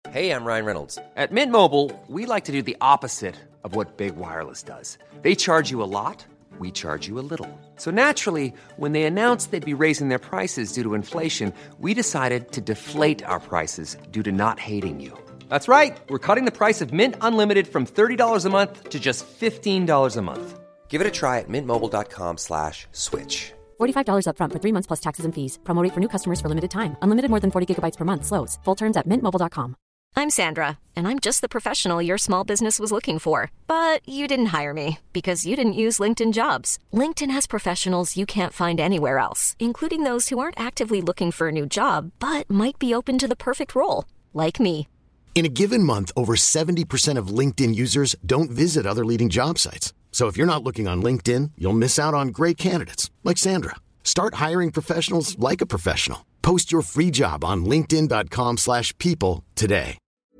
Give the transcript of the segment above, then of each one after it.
Hey, I'm Ryan Reynolds. At Mint Mobile, we like to do the opposite of what Big Wireless does. They charge you a lot, we charge you a little. So naturally, when they announced they'd be raising their prices due to inflation, we decided to deflate our prices due to not hating you. That's right. We're cutting the price of Mint Unlimited from $30 a month to just $15 a month. Give it a try at mintmobile.com/switch. $45 up front for 3 months plus taxes and fees. Promo rate for new customers for limited time. Unlimited more than 40 gigabytes per month. Slows full terms at mintmobile.com. I'm Sandra, and I'm just the professional your small business was looking for. But you didn't hire me because you didn't use LinkedIn Jobs. LinkedIn has professionals you can't find anywhere else, including those who aren't actively looking for a new job, but might be open to the perfect role, like me. In a given month, over 70% of LinkedIn users don't visit other leading job sites. So if you're not looking on LinkedIn, you'll miss out on great candidates like Sandra. Start hiring professionals like a professional. Post your free job on linkedin.com/people today.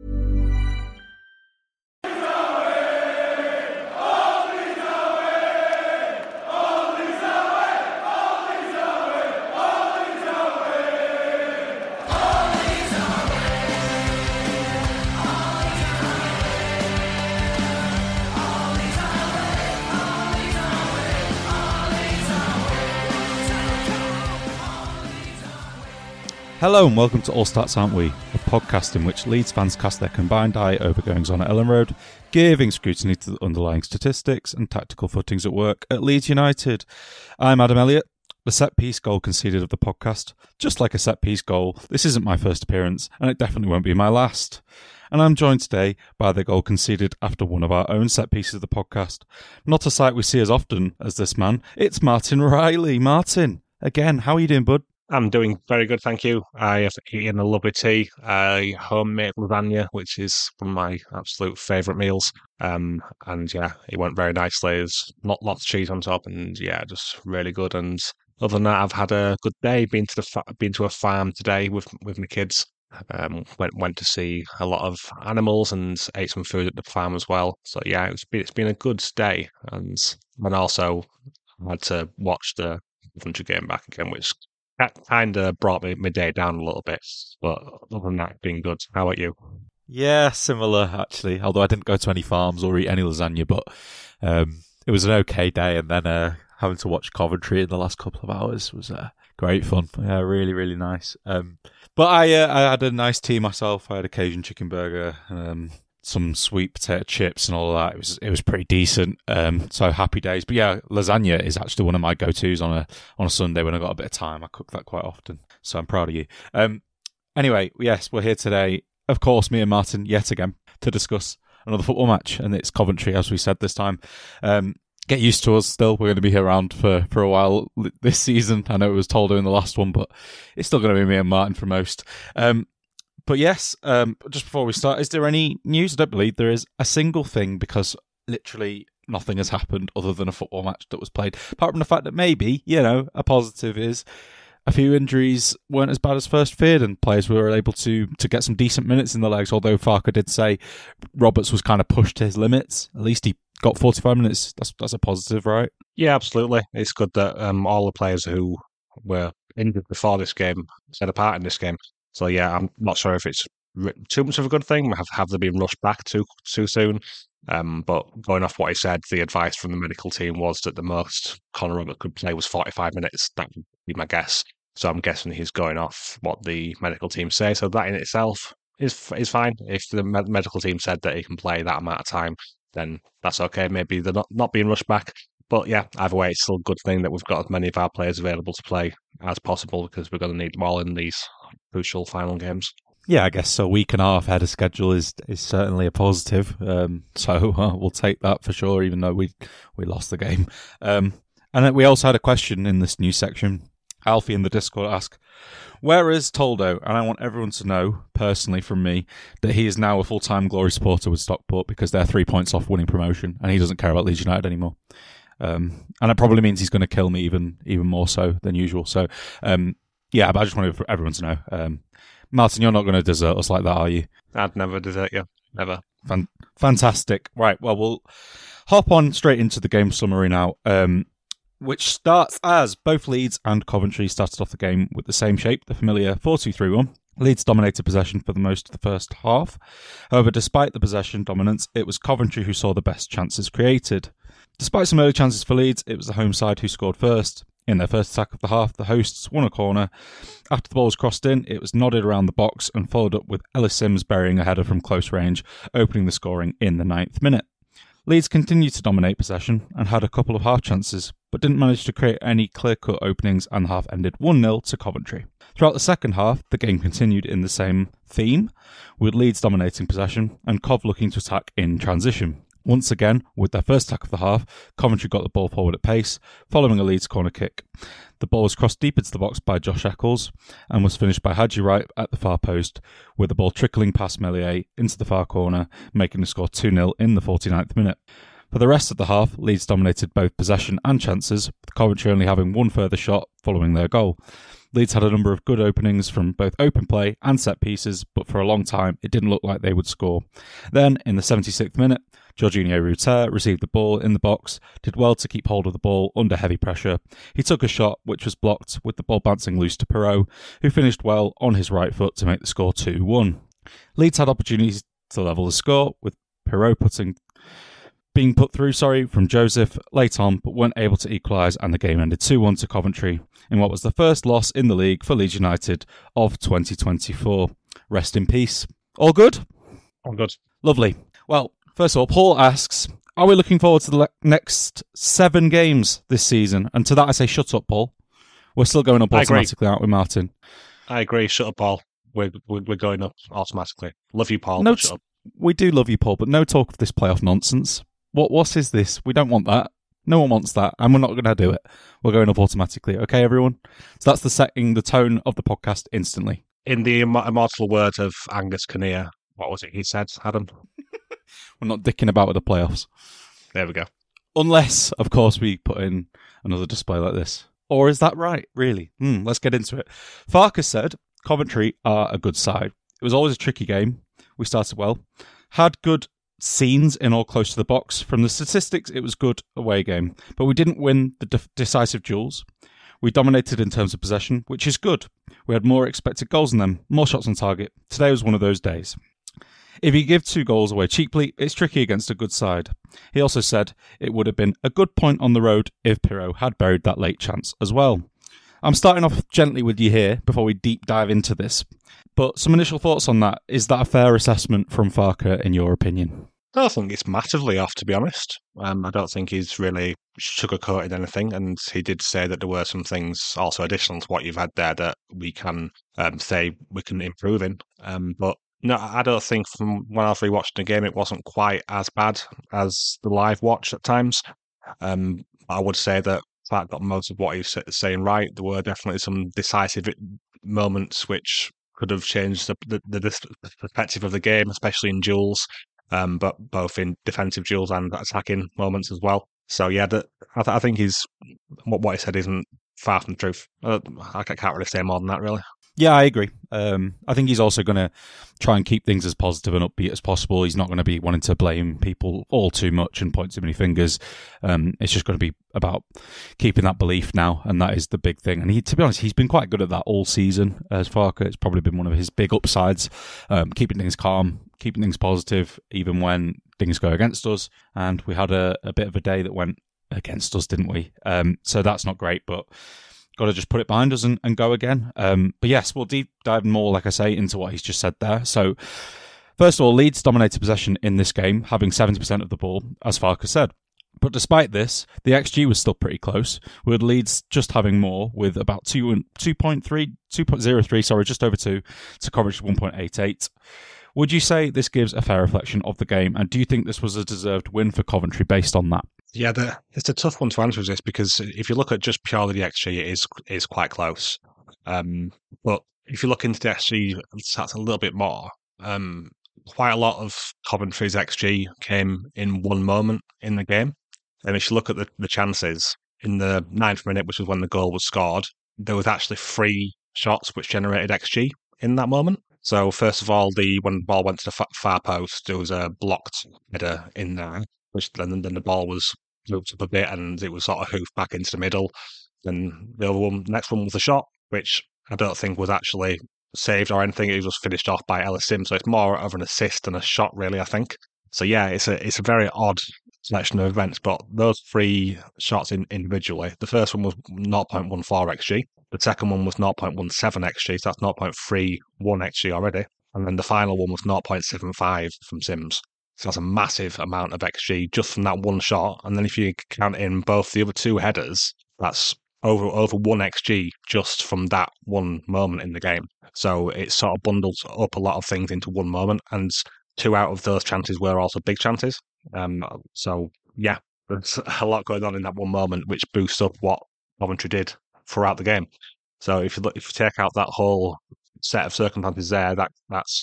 Hello and welcome to All Stats Aren't We, a podcast in which Leeds fans cast their combined eye over goings on at Ellen Road, giving scrutiny to the underlying statistics and tactical footings at work at Leeds United. I'm Adam Elliott, the set-piece goal conceded of the podcast. Just like a set-piece goal, this isn't my first appearance, and it definitely won't be my last. And I'm joined today by the goal conceded after one of our own set-pieces of the podcast. Not a sight we see as often as this man, it's Martin Riley. Martin, again, how are you doing, bud? I'm doing very good, thank you. I have eaten a lovely tea, homemade lasagna, which is one of my absolute favourite meals. And yeah, it went very nicely. There's not lots of cheese on top, and yeah, just really good. And other than that, I've had a good day. Been to a farm today with my kids. Went to see a lot of animals and ate some food at the farm as well. So yeah, it's been a good day, and also had to watch the Coventry game back again, which that kind of brought my day down a little bit, but other than that, being good. How about you? Yeah, similar actually, although I didn't go to any farms or eat any lasagna, but it was an okay day, and then having to watch Coventry in the last couple of hours was great fun. Yeah, really, really nice. But I had a nice tea myself. I had a Cajun chicken burger, some sweet potato chips and all of that. It was pretty decent. So happy days. But yeah, lasagna is actually one of my go-tos on a Sunday when I've got a bit of time. I cook that quite often. So I'm proud of you. Anyway, yes, we're here today. Of course, me and Martin, yet again, to discuss another football match. And it's Coventry, as we said this time. Get used to us still. We're going to be here around for a while this season. I know it was Toldo in the last one, but it's still going to be me and Martin for most. But yes, just before we start, is there any news? I don't believe there is a single thing, because literally nothing has happened other than a football match that was played. Apart from the fact that maybe, a positive is a few injuries weren't as bad as first feared, and players were able to get some decent minutes in the legs, although Farke did say Roberts was kind of pushed to his limits. At least he got 45 minutes. That's a positive, right? Yeah, absolutely. It's good that all the players who were injured before this game set a part in this game. So yeah, I'm not sure if it's too much of a good thing. Have they been rushed back too soon? But going off what he said, the advice from the medical team was that the most Conor Roberts could play was 45 minutes. That would be my guess. So I'm guessing he's going off what the medical team say. So that in itself is fine. If the medical team said that he can play that amount of time, then that's okay. Maybe they're not being rushed back. But yeah, either way, it's still a good thing that we've got as many of our players available to play as possible, because we're going to need them all in these crucial final games. Yeah, I guess so. A week and a half ahead of schedule is certainly a positive. So we'll take that for sure, even though we lost the game. And then we also had a question in this news section. Alfie in the Discord asked, where is Toldo? And I want everyone to know, personally from me, that he is now a full-time Glory supporter with Stockport, because they're 3 points off winning promotion, and he doesn't care about Leeds United anymore. And it probably means he's going to kill me even more so than usual. So, yeah, but I just wanted for everyone to know. Martin, you're not going to desert us like that, are you? I'd never desert you. Never. Fantastic. Right, well, we'll hop on straight into the game summary now, which starts as both Leeds and Coventry started off the game with the same shape, the familiar 4-2-3-1. Leeds dominated possession for the most of the first half. However, despite the possession dominance, it was Coventry who saw the best chances created. Despite some early chances for Leeds, it was the home side who scored first. In their first attack of the half, the hosts won a corner. After the ball was crossed in, it was nodded around the box and followed up with Ellis Sims burying a header from close range, opening the scoring in the 9th minute. Leeds continued to dominate possession and had a couple of half chances, but didn't manage to create any clear-cut openings, and the half ended 1-0 to Coventry. Throughout the second half, the game continued in the same theme, with Leeds dominating possession and Cov looking to attack in transition. Once again, with their first attack of the half, Coventry got the ball forward at pace, following a Leeds corner kick. The ball was crossed deep into the box by Josh Eccles and was finished by Haji Wright at the far post, with the ball trickling past Meslier into the far corner, making the score 2-0 in the 49th minute. For the rest of the half, Leeds dominated both possession and chances, with Coventry only having one further shot following their goal. Leeds had a number of good openings from both open play and set pieces, but for a long time it didn't look like they would score. Then, in the 76th minute, Jorginho Rutter received the ball in the box, did well to keep hold of the ball under heavy pressure. He took a shot which was blocked, with the ball bouncing loose to Perrault, who finished well on his right foot to make the score 2-1. Leeds had opportunities to level the score, with Perrault being put through from Joseph late on, but weren't able to equalise, and the game ended 2-1 to Coventry in what was the first loss in the league for Leeds United of 2024. Rest in peace. All good? All good. Lovely. Well, first of all, Paul asks, are we looking forward to the next 7 games this season? And to that I say, shut up, Paul. We're still going up automatically, aren't we, Martin? I agree. Shut up, Paul. We're going up automatically. Love you, Paul. No, shut up. We do love you, Paul, but no talk of this playoff nonsense. What is this? We don't want that. No one wants that, and we're not going to do it. We're going up automatically. Okay, everyone? So that's setting the tone of the podcast instantly. In the immortal words of Angus Kinnear, what was it he said, Adam? We're not dicking about with the playoffs. There we go. Unless, of course, we put in another display like this. Or is that right, really? Let's get into it. Farkas said, Coventry are a good side. It was always a tricky game. We started well. Had good scenes in or close to the box. From the statistics, it was good away game. But we didn't win the decisive duels. We dominated in terms of possession, which is good. We had more expected goals than them, more shots on target. Today was one of those days. If you give 2 goals away cheaply, it's tricky against a good side. He also said it would have been a good point on the road if Perrault had buried that late chance as well. I'm starting off gently with you here before we deep dive into this. But some initial thoughts on that. Is that a fair assessment from Farke, in your opinion? I don't think it's massively off, to be honest. I don't think he's really sugarcoated anything, and he did say that there were some things also additional to what you've had there that we can say we can improve in. But no, I don't think from when I was rewatching the game, it wasn't quite as bad as the live watch at times. I would say that Clark got most of what he was saying right. There were definitely some decisive moments which could have changed the perspective of the game, especially in duels, but both in defensive duels and attacking moments as well. So yeah, I think what he said isn't far from the truth. I can't really say more than that, really. Yeah, I agree. I think he's also going to try and keep things as positive and upbeat as possible. He's not going to be wanting to blame people all too much and point too many fingers. It's just going to be about keeping that belief now, and that is the big thing. And to be honest, he's been quite good at that all season. As Farke, it's probably been one of his big upsides, keeping things calm, keeping things positive, even when things go against us. And we had a bit of a day that went against us, didn't we? So that's not great, but got to just put it behind us and go again. But yes, we'll deep dive more, like I say, into what he's just said there. So, first of all, Leeds dominated possession in this game, having 70% of the ball, as Farke said. But despite this, the XG was still pretty close, with Leeds just having more, with about 2.03, just over 2, to Coventry 1.88. Would you say this gives a fair reflection of the game, and do you think this was a deserved win for Coventry based on that? Yeah, it's a tough one to answer this, because if you look at just purely the XG, it is quite close. But if you look into the XG stats a little bit more, quite a lot of Coventry's XG came in one moment in the game. And if you look at the chances, in the 9th minute, which was when the goal was scored, there was actually 3 shots which generated XG in that moment. So first of all, when the ball went to the far post, there was a blocked header in there, which then the ball was moved up a bit and it was sort of hoofed back into the middle. Then the next one was a shot, which I don't think was actually saved or anything. It was just finished off by Ellis Sims. So it's more of an assist than a shot, really, I think. So yeah, it's a very odd selection of events, but those 3 shots individually, the first one was 0.14 XG, the second one was 0.17 XG, so that's 0.31 XG already, and then the final one was 0.75 from Sims. So that's a massive amount of XG just from that one shot, and then if you count in both the other 2 headers, that's over 1 XG just from that one moment in the game. So it sort of bundles up a lot of things into one moment, and 2 out of those chances were also big chances. So yeah, there's a lot going on in that one moment, which boosts up what Coventry did throughout the game. So if you take out that whole set of circumstances there, that's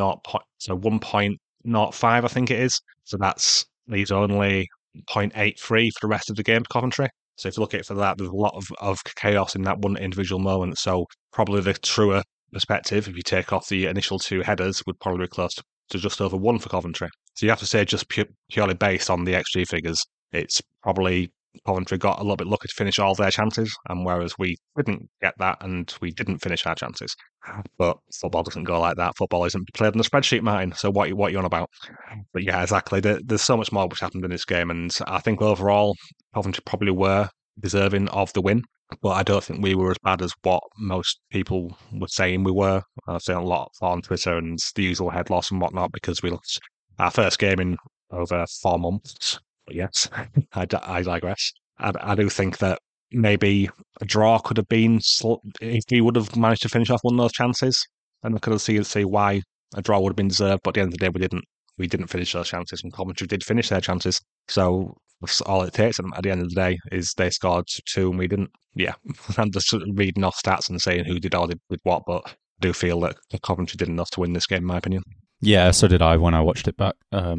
1.05, I think it is. So that's leaves only 0.83 for the rest of the game to Coventry. So if you look at it for that, there's a lot of chaos in that one individual moment. So probably the truer perspective, if you take off the initial 2 headers, would probably be close to just over 1 for Coventry. So you have to say just purely based on the XG figures, it's probably Coventry got a little bit lucky to finish all their chances, and whereas we didn't get that and we didn't finish our chances. But football doesn't go like that. Football isn't played on a spreadsheet, Martin. So what you on about? But yeah, exactly. There's so much more which happened in this game, and I think overall Coventry probably were deserving of the win. But I don't think we were as bad as what most people were saying we were. I've seen a lot on Twitter and the usual head loss and whatnot because we lost our first game in over 4 months. But yes, I digress. I do think that maybe a draw could have been if we would have managed to finish off one of those chances, and I could have see why a draw would have been deserved. But at the end of the day, we didn't finish those chances, and Coventry did finish their chances. So that's all it takes. And at the end of the day, is they scored 2 and we didn't. Yeah, I'm just reading off stats and saying who did all with what, but I do feel that Coventry did enough to win this game, in my opinion. Yeah, so did I when I watched it back.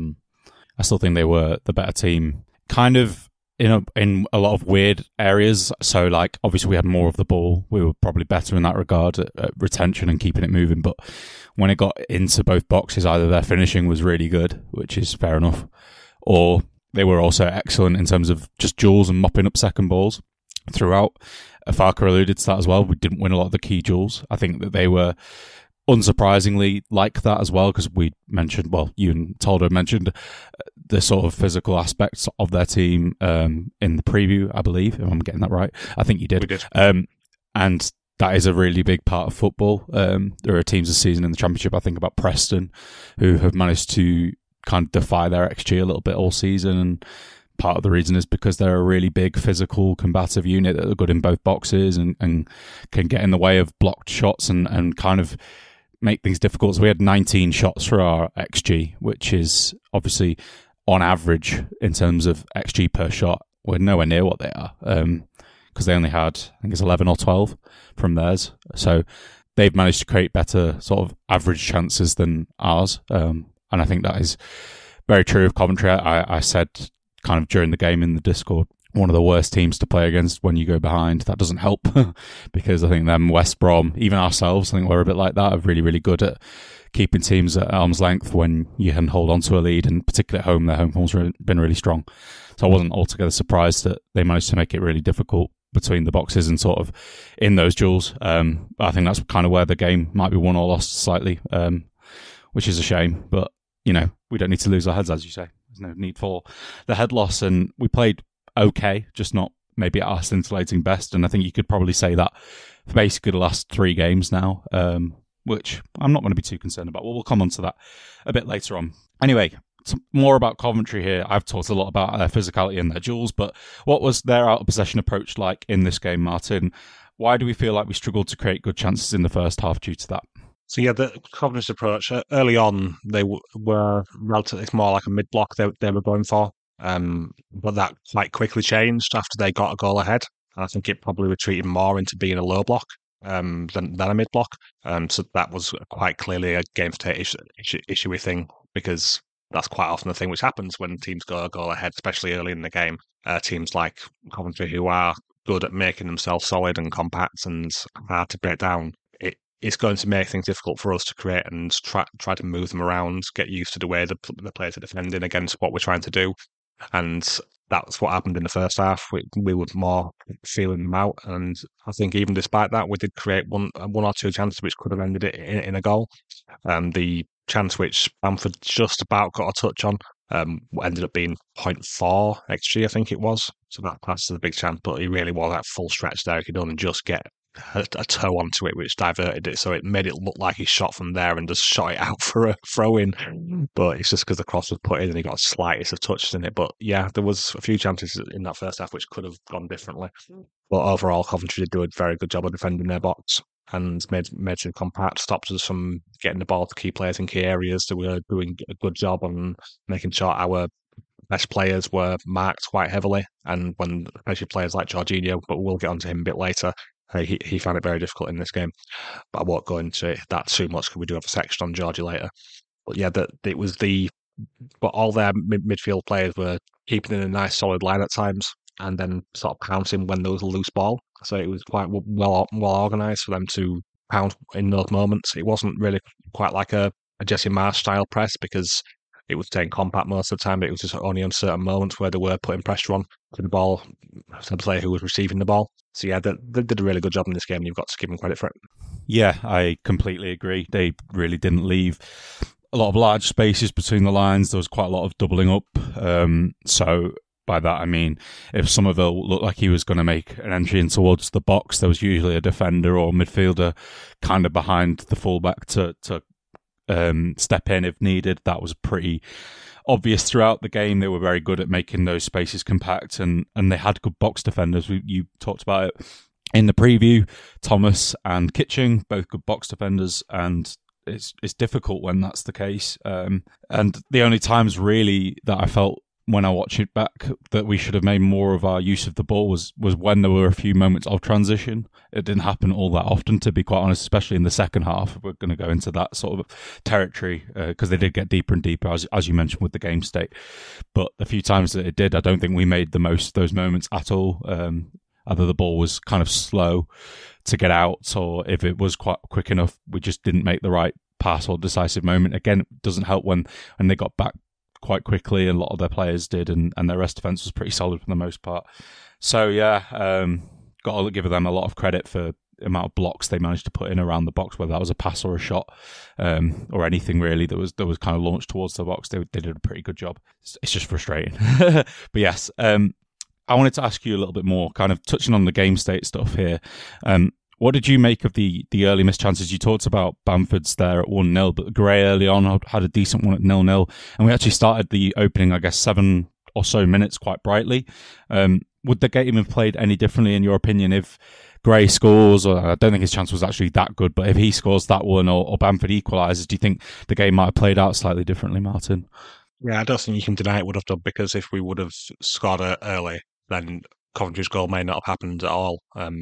I still think they were the better team, kind of in a lot of weird areas. So, like, obviously we had more of the ball. We were probably better in that regard at retention and keeping it moving. But when it got into both boxes, either their finishing was really good, which is fair enough, or they were also excellent in terms of just duels and mopping up second balls throughout. Farke alluded to that as well. We didn't win a lot of the key duels. I think that they were unsurprisingly like that as well, because we mentioned, well, you and Toldo mentioned the sort of physical aspects of their team in the preview, I believe, if I'm getting that right. I think you did. We did. And that is a really big part of football. There are teams this season in the Championship, I think about Preston, who have managed to kind of defy their XG a little bit all season, and part of the reason is because they're a really big physical combative unit that are good in both boxes and can get in the way of blocked shots and kind of make things difficult. So we had 19 shots for our XG, which is obviously on average in terms of XG per shot. We're nowhere near what they are because they only had, I think it's 11 or 12 from theirs. So they've managed to create better sort of average chances than ours. And I think that is very true of Coventry. I said kind of during the game in the Discord, one of the worst teams to play against when you go behind. That doesn't help because I think them, West Brom, even ourselves, I think we're a bit like that, are really, really good at keeping teams at arm's length when you can hold on to a lead, and particularly at home, their home form's been really strong. So I wasn't altogether surprised that they managed to make it really difficult between the boxes and sort of in those duels. I think that's kind of where the game might be won or lost slightly, which is a shame. But, you know, we don't need to lose our heads, as you say. There's no need for the head loss. And we played okay, just not maybe at our scintillating best. And I think you could probably say that for basically the last 3 games now, which I'm not going to be too concerned about. Well, we'll come on to that a bit later on. Anyway, more about Coventry here. I've talked a lot about their physicality and their duels, but what was their out-of-possession approach like in this game, Martin? Why do we feel like we struggled to create good chances in the first half due to that? So yeah, the Coventry's approach, early on, they were relatively, it's more like a mid-block they were going for. But that quite quickly changed after they got a goal ahead. And I think it probably retreated more into being a low block than a mid block. So that was quite clearly a game state issue thing, because that's quite often the thing which happens when teams go a goal ahead, especially early in the game. Teams like Coventry, who are good at making themselves solid and compact and hard to break down, it's going to make things difficult for us to create and try to move them around, get used to the way the players are defending against what we're trying to do. And that's what happened in the first half. We were more feeling them out, and I think even despite that, we did create one or two chances which could have ended it in a goal. The chance which Bamford just about got a touch on ended up being 0.4 XG, I think it was. So that passed as a big chance, but he really was at full stretch there. He could only just get a toe onto it, which diverted it, so it made it look like he shot from there and just shot it out for a throw-in. But it's just because the cross was put in and he got the slightest of touches in it. But yeah, there was a few chances in that first half which could have gone differently. But overall, Coventry did do a very good job of defending their box and made it compact, stopped us from getting the ball to key players in key areas. They were doing a good job on making sure our best players were marked quite heavily. And when, especially players like Jorginho, but we'll get onto him a bit later, he found it very difficult in this game. But I won't go into that too much because we do have a section on Georgie later. But yeah, but all their midfield players were keeping in a nice solid line at times and then sort of pouncing when there was a loose ball. So it was quite well organised for them to pound in those moments. It wasn't really quite like a Jesse Marsh style press because it was staying compact most of the time, but it was just only on certain moments where they were putting pressure on to the ball, to the player who was receiving the ball. So yeah, they did a really good job in this game, and you've got to give them credit for it. Yeah, I completely agree. They really didn't leave a lot of large spaces between the lines. There was quite a lot of doubling up. So by that, I mean, if Somerville looked like he was going to make an entry in towards the box, there was usually a defender or midfielder kind of behind the fullback to step in if needed. That was pretty obvious throughout the game. They were very good at making those spaces compact, and they had good box defenders. You talked about it in the preview. Thomas and Kitching, both good box defenders, and it's difficult when that's the case. And the only times really that I felt when I watch it back that we should have made more of our use of the ball was when there were a few moments of transition. It didn't happen all that often, to be quite honest, especially in the second half. We're going to go into that sort of territory because they did get deeper and deeper, as you mentioned, with the game state. But the few times that it did, I don't think we made the most of those moments at all. Either the ball was kind of slow to get out, or if it was quite quick enough, we just didn't make the right pass or decisive moment. Again, it doesn't help when they got back quite quickly, and a lot of their players did, and their rest defence was pretty solid for the most part. So yeah, got to give them a lot of credit for the amount of blocks they managed to put in around the box, whether that was a pass or a shot, or anything really that was kind of launched towards the box. They did a pretty good job. It's just frustrating. But yes, I wanted to ask you a little bit more, kind of touching on the game state stuff here. What did you make of the early missed chances? You talked about Bamford's there at 1-0, but Gray early on had a decent one at 0-0. And we actually started the opening, I guess, 7 or so minutes quite brightly. Would the game have played any differently, in your opinion, if Gray scores? Or I don't think his chance was actually that good, but if he scores that one or Bamford equalises, do you think the game might have played out slightly differently, Martin? Yeah, I don't think you can deny it would have done, because if we would have scored early, then Coventry's goal may not have happened at all.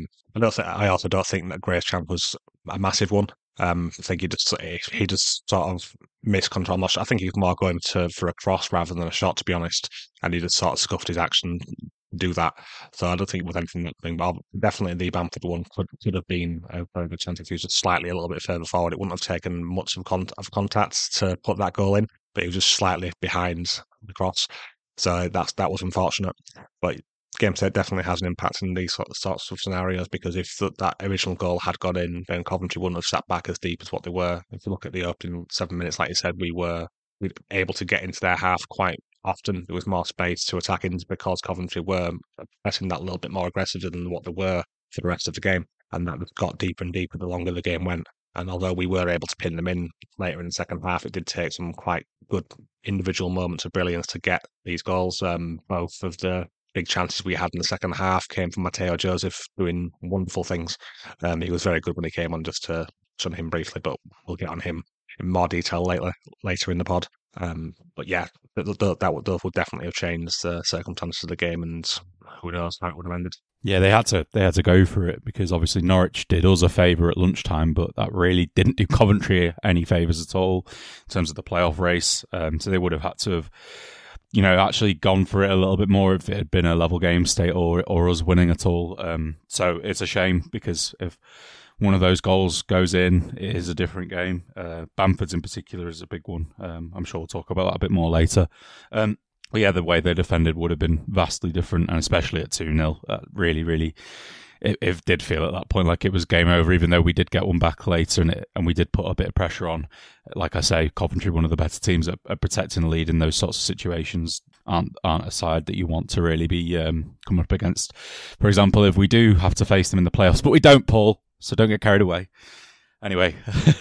I also don't think that Gray's chance was a massive one. I think he just sort of missed control. I think he was more going for a cross rather than a shot, to be honest, and he just sort of scuffed his action to do that. So I don't think it was anything that thing. But definitely the Bamford one could have been a very good chance if he was just slightly a little bit further forward. It wouldn't have taken much of contact to put that goal in, but he was just slightly behind the cross. So that was unfortunate. But game state definitely has an impact in these sorts of scenarios, because if that original goal had gone in, then Coventry wouldn't have sat back as deep as what they were. If you look at the opening 7 minutes, like you said, we were able to get into their half quite often. There was more space to attack into because Coventry were pressing that little bit more aggressive than what they were for the rest of the game. And that got deeper and deeper the longer the game went. And although we were able to pin them in later in the second half, it did take some quite good individual moments of brilliance to get these goals. Both of the big chances we had in the second half came from Mateo Joseph doing wonderful things. He was very good when he came on, just to touch on him briefly, but we'll get on him in more detail later in the pod. But yeah, those would definitely have changed the circumstances of the game, and who knows how it would have ended. Yeah, they had to go for it, because obviously Norwich did us a favour at lunchtime, but that really didn't do Coventry any favours at all in terms of the playoff race. So they would have had to have, actually gone for it a little bit more if it had been a level game state or us winning at all. So it's a shame, because if one of those goals goes in, it is a different game. Bamford's in particular is a big one. I'm sure we'll talk about that a bit more later. Well, yeah, the way they defended would have been vastly different, and especially at 2-0. Really, it did feel at that point like it was game over, even though we did get one back later and we did put a bit of pressure on. Like I say, Coventry, one of the better teams at protecting the lead in those sorts of situations, aren't a side that you want to really be coming up against. For example, if we do have to face them in the playoffs, but we don't, Paul, so don't get carried away. Anyway,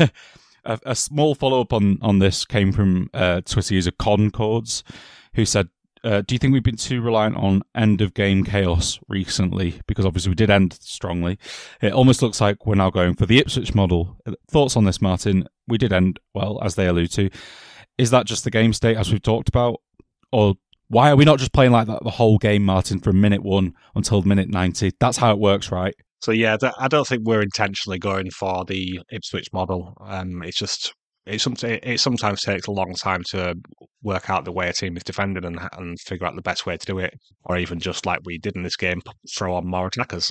a small follow-up on this came from Twitter user Concords, who said, do you think we've been too reliant on end-of-game chaos recently? Because obviously we did end strongly. It almost looks like we're now going for the Ipswich model. Thoughts on this, Martin? We did end well, as they allude to. Is that just the game state, as we've talked about? Or why are we not just playing like that the whole game, Martin, from minute 1 until minute 90? That's how it works, right? So yeah, I don't think we're intentionally going for the Ipswich model. It sometimes takes a long time to work out the way a team is defending and figure out the best way to do it, or even just like we did in this game, throw on more attackers,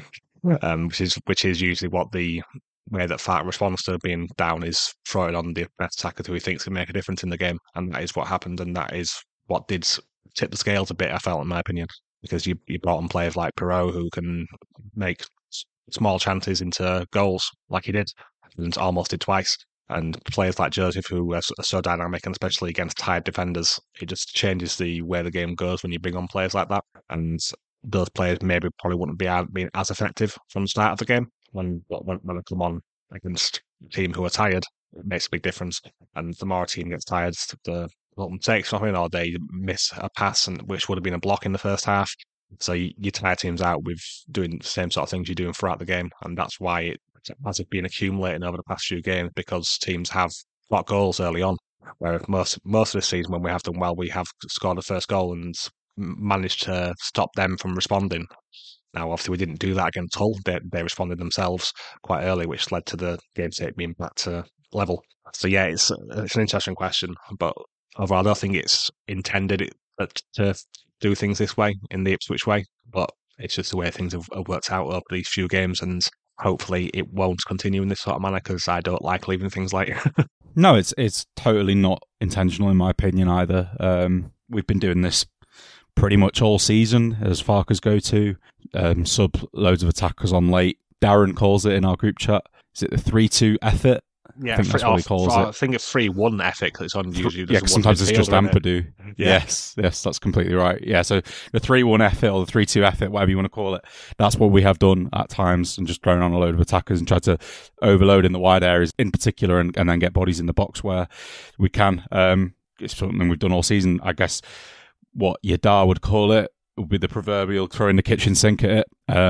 which is usually what the way that Farke responds to being down is throwing on the best attacker who he thinks can make a difference in the game, and that is what happened, and that is what did tip the scales a bit, I felt, in my opinion, because you brought on players like Perot who can make small chances into goals like he did, and almost did twice. And players like Joseph, who are so dynamic, and especially against tired defenders, it just changes the way the game goes when you bring on players like that. And those players probably wouldn't be as effective from the start of the game. When they come on against a team who are tired, it makes a big difference. And the more a team gets tired, the mistakes from it, or they miss a pass, which would have been a block in the first half. So you tire teams out with doing the same sort of things you're doing throughout the game, and that's why it has been accumulating over the past few games, because teams have got goals early on. Whereas most of the season, when we have done well, we have scored the first goal and managed to stop them from responding. Now, obviously, we didn't do that against Hull. They responded themselves quite early, which led to the game state being back to level. So yeah, it's an interesting question, but overall, I don't think it's intended to do things this way, in the Ipswich way, but it's just the way things have worked out over these few games, and hopefully it won't continue in this sort of manner, because I don't like leaving things late. No, it's totally not intentional in my opinion either. We've been doing this pretty much all season as Farke's go-to. Sub loads of attackers on late. Darren calls it in our group chat. Is it the 3-2 effort? Yeah, I think that's what he calls it. I think it's 3-1 effort, because it's on usually. Yeah, sometimes it's just Ampadu. Yeah. Yes, that's completely right. Yeah, so the 3-1 effort or the 3-2 effort, whatever you want to call it, that's what we have done at times, and just thrown on a load of attackers and tried to overload in the wide areas in particular, and then get bodies in the box where we can. It's something we've done all season. I guess what Yadar would call it would be the proverbial throwing the kitchen sink at it.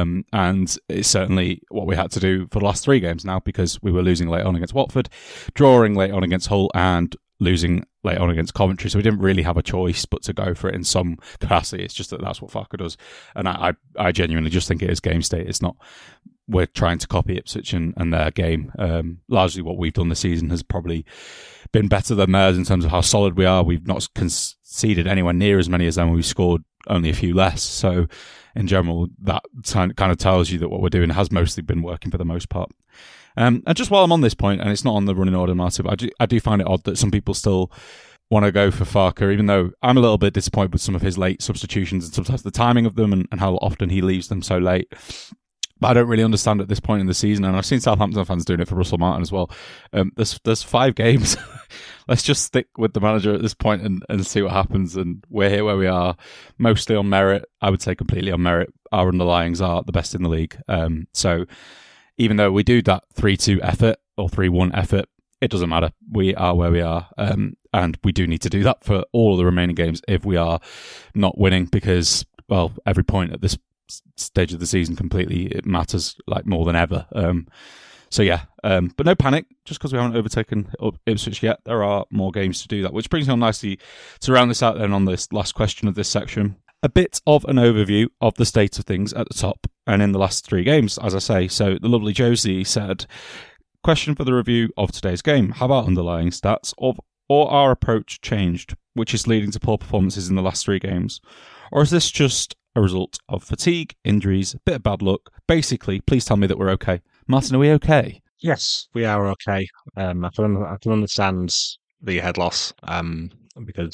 And it's certainly what we had to do for the last 3 games now, because we were losing late on against Watford, drawing late on against Hull, and losing late on against Coventry. So we didn't really have a choice but to go for it in some capacity. It's just that's what Farke does. And I genuinely just think it is game state. It's not we're trying to copy Ipswich and their game. Largely what we've done this season has probably been better than theirs in terms of how solid we are. We've not conceded anywhere near as many as them. We've scored only a few less. So in general, that kind of tells you that what we're doing has mostly been working for the most part. And just while I'm on this point, and it's not on the running order, Martin, but I do find it odd that some people still want to go for Farke, even though I'm a little bit disappointed with some of his late substitutions and sometimes the timing of them and how often he leaves them so late. But I don't really understand at this point in the season, and I've seen Southampton fans doing it for Russell Martin as well. There's 5 games. Let's just stick with the manager at this point and see what happens. And we're here where we are, mostly on merit. I would say completely on merit. Our underlyings are the best in the league. So even though we do that 3-2 effort or 3-1 effort, it doesn't matter. We are where we are. And we do need to do that for all of the remaining games if we are not winning, because, well, every point at this stage of the season completely it matters like more than ever. So yeah, but no panic, just because we haven't overtaken Ipswich yet. There are more games to do that, which brings me on nicely to round this out then on this last question of this section. A bit of an overview of the state of things at the top and in the last 3 games, as I say. So the lovely Josie said, question for the review of today's game. Have our underlying stats or our approach changed, which is leading to poor performances in the last 3 games? Or is this just a result of fatigue, injuries, a bit of bad luck? Basically, please tell me that we're okay. Martin, are we okay? Yes, we are okay. I can understand the head loss because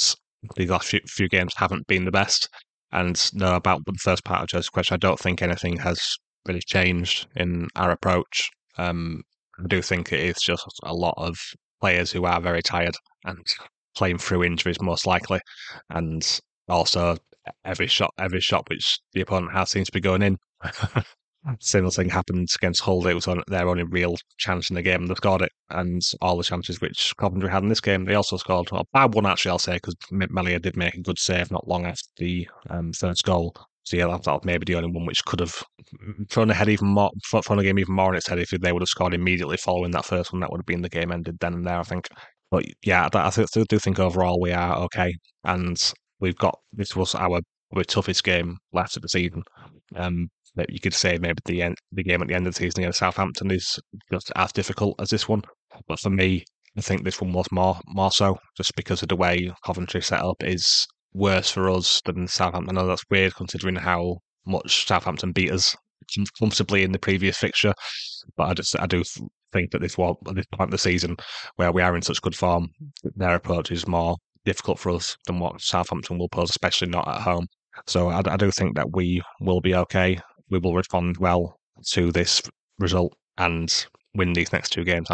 the last few games haven't been the best. And no, about the first part of Joe's question, I don't think anything has really changed in our approach. I do think it is just a lot of players who are very tired and playing through injuries most likely, and also every shot which the opponent has seems to be going in. Similar thing happened against Hull. It was their only real chance in the game, and they scored it. And all the chances which Coventry had in this game, they also scored. Well, bad one, actually, I'll say, because Melia did make a good save not long after the first goal. So yeah, that was maybe the only one which could have thrown the game even more on its head if they would have scored immediately following that first one. That would have been the game ended then and there, I think. But yeah, I do think overall we are okay, and this was our toughest game left of the season. That you could say maybe the game at the end of the season against Southampton is just as difficult as this one. But for me, I think this one was more so, just because of the way Coventry set up is worse for us than Southampton. I know that's weird considering how much Southampton beat us comfortably in the previous fixture, but I do think that this point of the season where we are in such good form, their approach is more difficult for us than what Southampton will pose, especially not at home. So I do think that we will be okay. We will respond well to this result and win these next two games.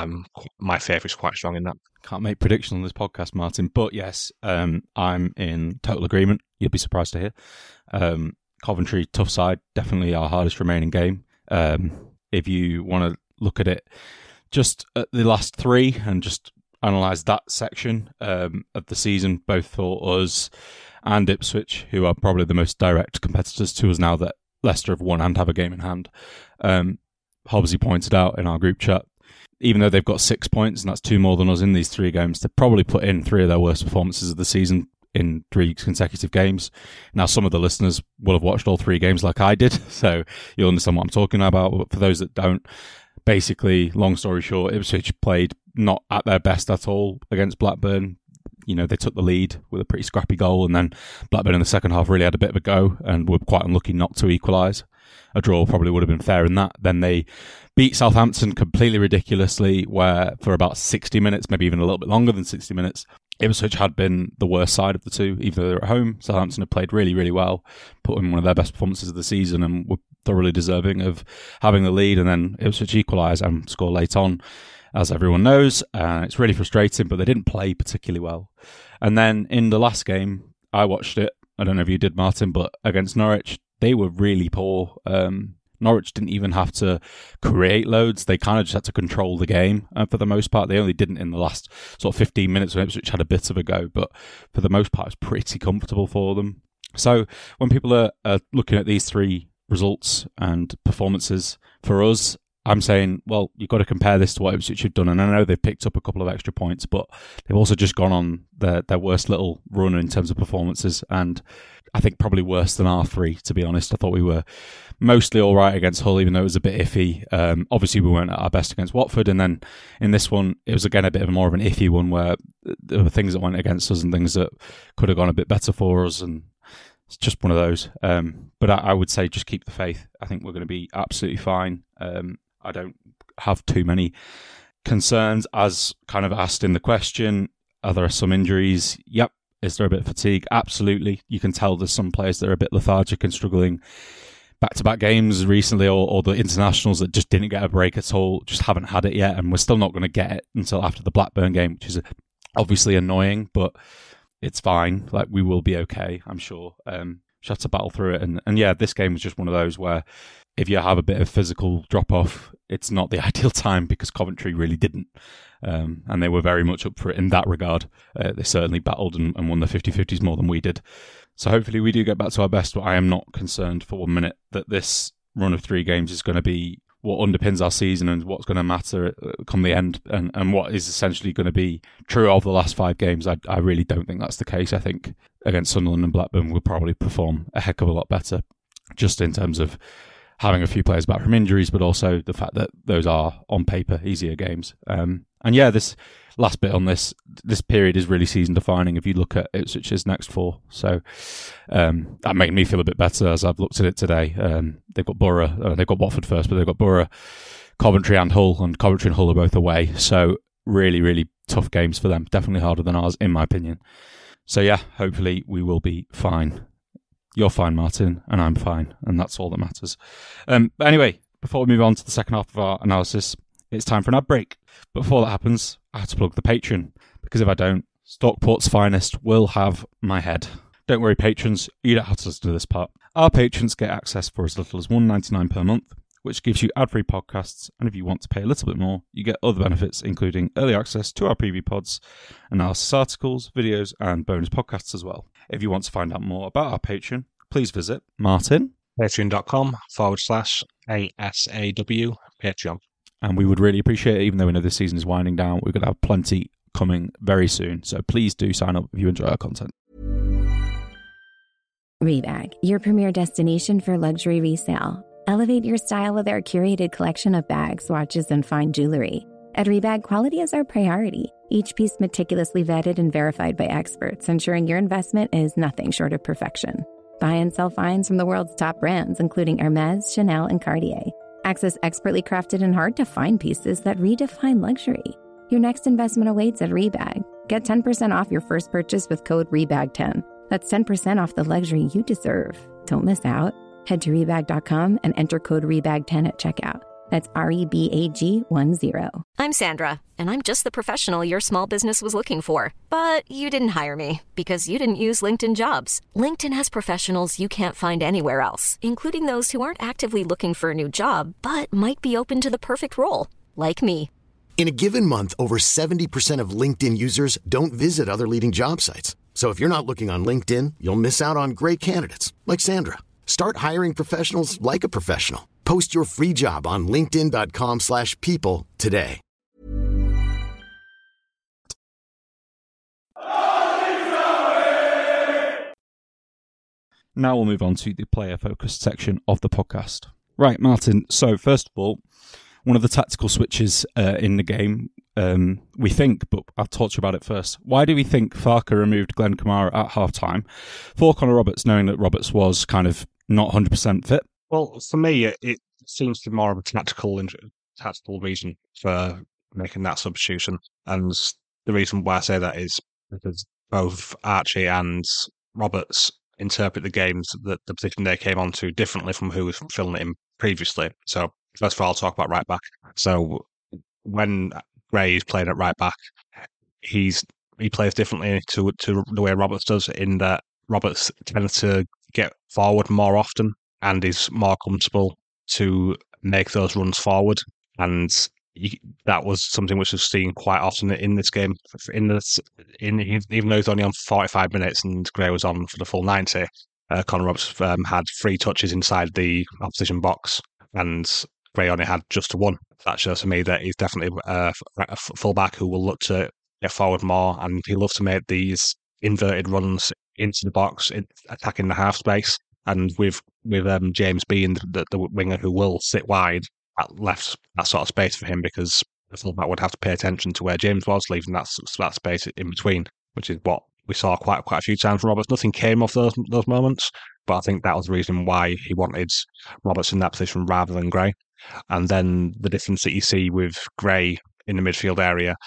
My faith is quite strong in that. Can't make predictions on this podcast, Martin, but yes, I'm in total agreement. You'll be surprised to hear. Coventry, tough side, definitely our hardest remaining game. If you want to look at it just at the last three and just analyse that section of the season, both for us and Ipswich, who are probably the most direct competitors to us now that Leicester have won and have a game in hand. Hobbsy pointed out in our group chat, even though they've got 6 points, and that's 2 more than us in these 3 games, they've probably put in 3 of their worst performances of the season in 3 consecutive games. Now, some of the listeners will have watched all 3 games like I did, so you'll understand what I'm talking about. But for those that don't, basically, long story short, Ipswich played not at their best at all against Blackburn. You know, they took the lead with a pretty scrappy goal, and then Blackburn in the second half really had a bit of a go and were quite unlucky not to equalise. A draw probably would have been fair in that. Then they beat Southampton completely ridiculously, where for about 60 minutes, maybe even a little bit longer than 60 minutes, Ipswich had been the worst side of the two, even though they were at home. Southampton had played really, really well, put in one of their best performances of the season and were thoroughly deserving of having the lead, and then Ipswich equalise and score late on, as everyone knows. It's really frustrating, but they didn't play particularly well. And then in the last game, I watched it. I don't know if you did, Martin, but against Norwich, they were really poor. Norwich didn't even have to create loads. They kind of just had to control the game. And for the most part, they only didn't in the last sort of 15 minutes when Ipswich had a bit of a go. But for the most part, it was pretty comfortable for them. So when people are looking at these 3 results and performances for us, I'm saying, well, you've got to compare this to what Ipswich have done. And I know they've picked up a couple of extra points, but they've also just gone on their worst little run in terms of performances. And I think probably worse than our 3, to be honest. I thought we were mostly all right against Hull, even though it was a bit iffy. Obviously, we weren't at our best against Watford. And then in this one, it was again a bit of more of an iffy one where there were things that went against us and things that could have gone a bit better for us. And it's just one of those. But I would say just keep the faith. I think we're going to be absolutely fine. I don't have too many concerns, as kind of asked in the question. Are there some injuries? Yep. Is there a bit of fatigue? Absolutely. You can tell there's some players that are a bit lethargic and struggling. Back-to-back games recently, or the internationals that just didn't get a break at all, just haven't had it yet, and we're still not going to get it until after the Blackburn game, which is obviously annoying, but it's fine. Like, we will be okay, I'm sure. Just have to battle through it. And yeah, this game was just one of those where if you have a bit of physical drop-off, it's not the ideal time, because Coventry really didn't. And they were very much up for it in that regard. They certainly battled and won the 50-50s more than we did. So hopefully we do get back to our best, but I am not concerned for 1 minute that this run of 3 games is going to be what underpins our season and what's going to matter come the end, and what is essentially going to be true of the last 5 games. I really don't think that's the case. I think against Sunderland and Blackburn we'll probably perform a heck of a lot better, just in terms of having a few players back from injuries, but also the fact that those are, on paper, easier games. And yeah, this last bit on this period is really season-defining if you look at Ipswich's next 4. So that made me feel a bit better as I've looked at it today. They've got Borough, they've got Watford first, but they've got Borough, Coventry and Hull, and Coventry and Hull are both away. So really, really tough games for them. Definitely harder than ours, in my opinion. So yeah, hopefully we will be fine. You're fine, Martin, and I'm fine, and that's all that matters. But anyway, before we move on to the second half of our analysis, it's time for an ad break. But before that happens, I have to plug the Patreon, because if I don't, Stockport's finest will have my head. Don't worry, patrons, you don't have to listen to this part. Our patrons get access for as little as $1.99 per month, which gives you ad-free podcasts, and if you want to pay a little bit more, you get other benefits, including early access to our preview pods, analysis articles, videos, and bonus podcasts as well. If you want to find out more about our Patreon, please visit Martin. Patreon.com/ASAW Patreon. And we would really appreciate it, even though we know this season is winding down. We're going to have plenty coming very soon, so please do sign up if you enjoy our content. Rebag, your premier destination for luxury resale. Elevate your style with our curated collection of bags, watches, and fine jewelry. At Rebag, quality is our priority. Each piece meticulously vetted and verified by experts, ensuring your investment is nothing short of perfection. Buy and sell finds from the world's top brands, including Hermes, Chanel, and Cartier. Access expertly crafted and hard-to-find pieces that redefine luxury. Your next investment awaits at Rebag. Get 10% off your first purchase with code REBAG10. That's 10% off the luxury you deserve. Don't miss out. Head to Rebag.com and enter code REBAG10 at checkout. That's REBAG10. I'm Sandra, and I'm just the professional your small business was looking for. But you didn't hire me because you didn't use LinkedIn Jobs. LinkedIn has professionals you can't find anywhere else, including those who aren't actively looking for a new job, but might be open to the perfect role, like me. In a given month, over 70% of LinkedIn users don't visit other leading job sites. So if you're not looking on LinkedIn, you'll miss out on great candidates like Sandra. Start hiring professionals like a professional. Post your free job on linkedin.com/people today. Now we'll move on to the player-focused section of the podcast. Right, Martin. So first of all, one of the tactical switches in the game, we think, but I'll talk to you about it first. Why do we think Farke removed Glenn Kamara at half-time for Connor Roberts, knowing that Roberts was kind of not 100% fit? Well, for me, it seems to be more of a tactical reason for making that substitution. And the reason why I say that is because both Archie and Roberts interpret the games, the position they came onto differently from who was filling it in previously. So first of all, I'll talk about right back. So when Gray is playing at right back, he plays differently to the way Roberts does, in that Roberts tends to get forward more often and is more comfortable to make those runs forward. And that was something which was seen quite often in this game. Even though he's only on 45 minutes and Gray was on for the full 90, Connor Roberts had 3 touches inside the opposition box, and Gray only had just 1. That shows to me that he's definitely a fullback who will look to get forward more, and he loves to make these inverted runs into the box, attacking the half space. And with James being the winger who will sit wide, that left that sort of space for him, because the fullback would have to pay attention to where James was, leaving that space in between, which is what we saw quite a few times from Roberts. Nothing came of those moments, but I think that was the reason why he wanted Roberts in that position rather than Gray. And then the difference that you see with Gray in the midfield area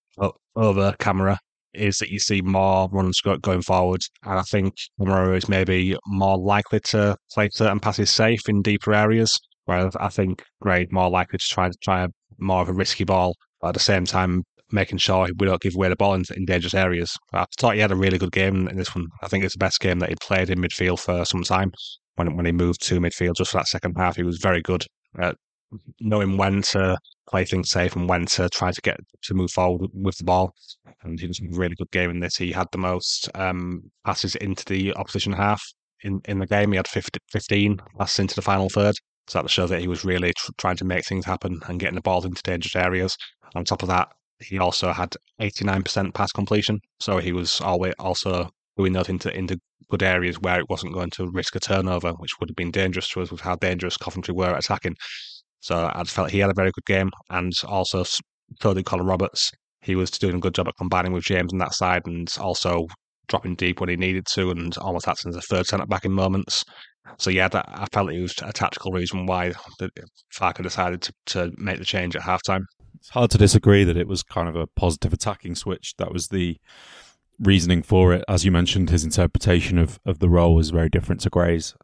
over Kamara is that you see more runs going forward, and I think Kamara is maybe more likely to play certain passes safe in deeper areas, whereas I think Gray more likely to try more of a risky ball, but at the same time making sure we don't give away the ball in dangerous areas. I thought he had a really good game in this one. I think it's the best game that he'd played in midfield for some time. When he moved to midfield just for that second half, he was very good at knowing when to play things safe and when to try to move forward with the ball. And he was a really good game in this. He had the most passes into the opposition half in the game. He had 15 passes into the final third. So that shows that he was really trying to make things happen and getting the ball into dangerous areas. On top of that, he also had 89% pass completion. So he was always also doing those into good areas where it wasn't going to risk a turnover, which would have been dangerous to us with how dangerous Coventry were at attacking. So I just felt he had a very good game, and also so did Connor Roberts. He was doing a good job at combining with James on that side, and also dropping deep when he needed to, and almost acting as a third centre-back in moments. So yeah, I felt it was a tactical reason why Farke decided to make the change at halftime. It's hard to disagree that it was kind of a positive attacking switch. That was reasoning for it. As you mentioned, his interpretation of the role was very different to Gray's.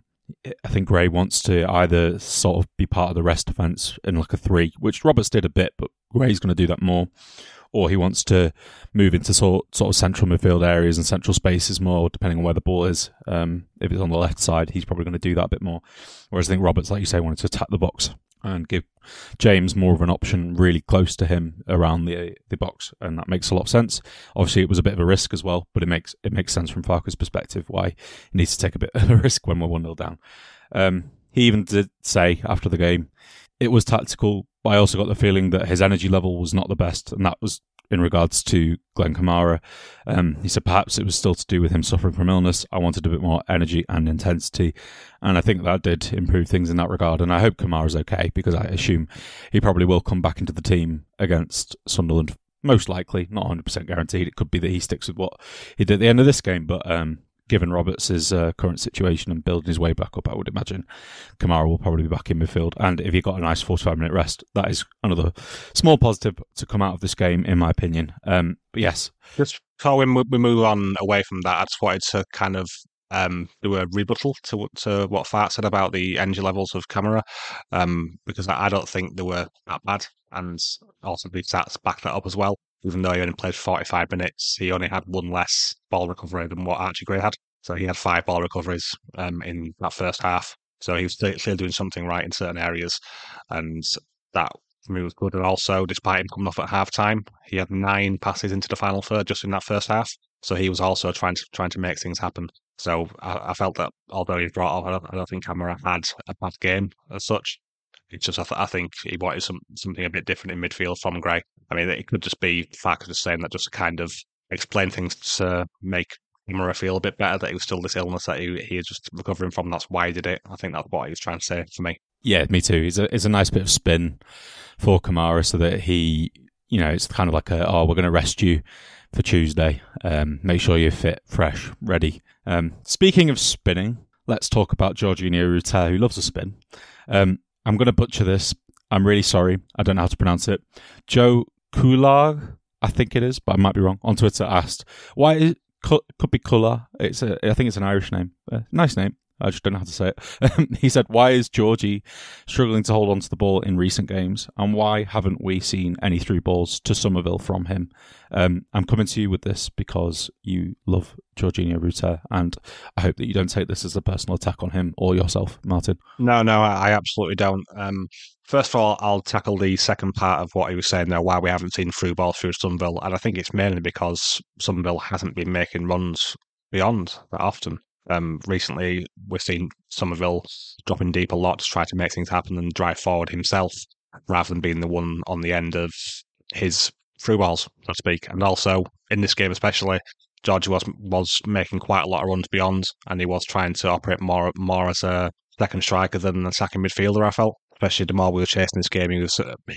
I think Gray wants to either sort of be part of the rest defence in like a 3, which Roberts did a bit, but Gray's going to do that more. Or he wants to move into sort of central midfield areas and central spaces more, depending on where the ball is. If it's on the left side, he's probably going to do that a bit more. Whereas I think Roberts, like you say, wanted to attack the box and give James more of an option really close to him around the box, and that makes a lot of sense. Obviously, it was a bit of a risk as well, but it makes sense from Farke's perspective why he needs to take a bit of a risk when we're 1-0 down. He even did say after the game, it was tactical, but I also got the feeling that his energy level was not the best, and that was in regards to Glenn Kamara. He said perhaps it was still to do with him suffering from illness. I wanted a bit more energy and intensity, and I think that did improve things in that regard. And I hope Kamara's okay, because I assume he probably will come back into the team against Sunderland. Most likely, not 100% guaranteed. It could be that he sticks with what he did at the end of this game, but given Roberts' current situation and building his way back up, I would imagine Kamara will probably be back in midfield. And if he got a nice 45-minute rest, that is another small positive to come out of this game, in my opinion. But yes. Just before we move on away from that, I just wanted to kind of do a rebuttal to what Fart said about the energy levels of Kamara, because I don't think they were that bad. And also the stats back that up as well. Even though he only played 45 minutes, he only had 1 less ball recovery than what Archie Gray had. So he had 5 ball recoveries in that first half. So he was clearly doing something right in certain areas. And that, for me, was good. And also, despite him coming off at half-time, he had 9 passes into the final third just in that first half. So he was also trying to make things happen. So I felt that although he brought off, I don't think Kamara had a bad game as such. It's just I think he wanted something a bit different in midfield from Gray. I mean, it could just be Farke just saying that just to kind of explain things to make Kamara feel a bit better, that it was still this illness that he is just recovering from. That's why he did it. I think that's what he was trying to say for me. Yeah, me too. It's a nice bit of spin for Kamara, so that he, it's kind of like we're going to rest you for Tuesday. Make sure you're fit, fresh, ready. Speaking of spinning, let's talk about Georginio Rutter, who loves a spin. I'm going to butcher this. I'm really sorry. I don't know how to pronounce it. Joe Kular, I think it is, but I might be wrong, on Twitter asked, why is could be Kular. I think it's an Irish name. Nice name. I just don't know how to say it. He said, why is Georgie struggling to hold on to the ball in recent games? And why haven't we seen any through balls to Somerville from him? I'm coming to you with this because you love Georginio Rutter, and I hope that you don't take this as a personal attack on him or yourself, Martin. No, I absolutely don't. First of all, I'll tackle the second part of what he was saying there, why we haven't seen through balls through Somerville. And I think it's mainly because Somerville hasn't been making runs beyond that often. Recently, we've seen Somerville dropping deep a lot to try to make things happen and drive forward himself, rather than being the one on the end of his through balls, so to speak. And also, in this game especially, George was making quite a lot of runs beyond, and he was trying to operate more as a second striker than an attacking midfielder, I felt. Especially the more we were chasing this game, you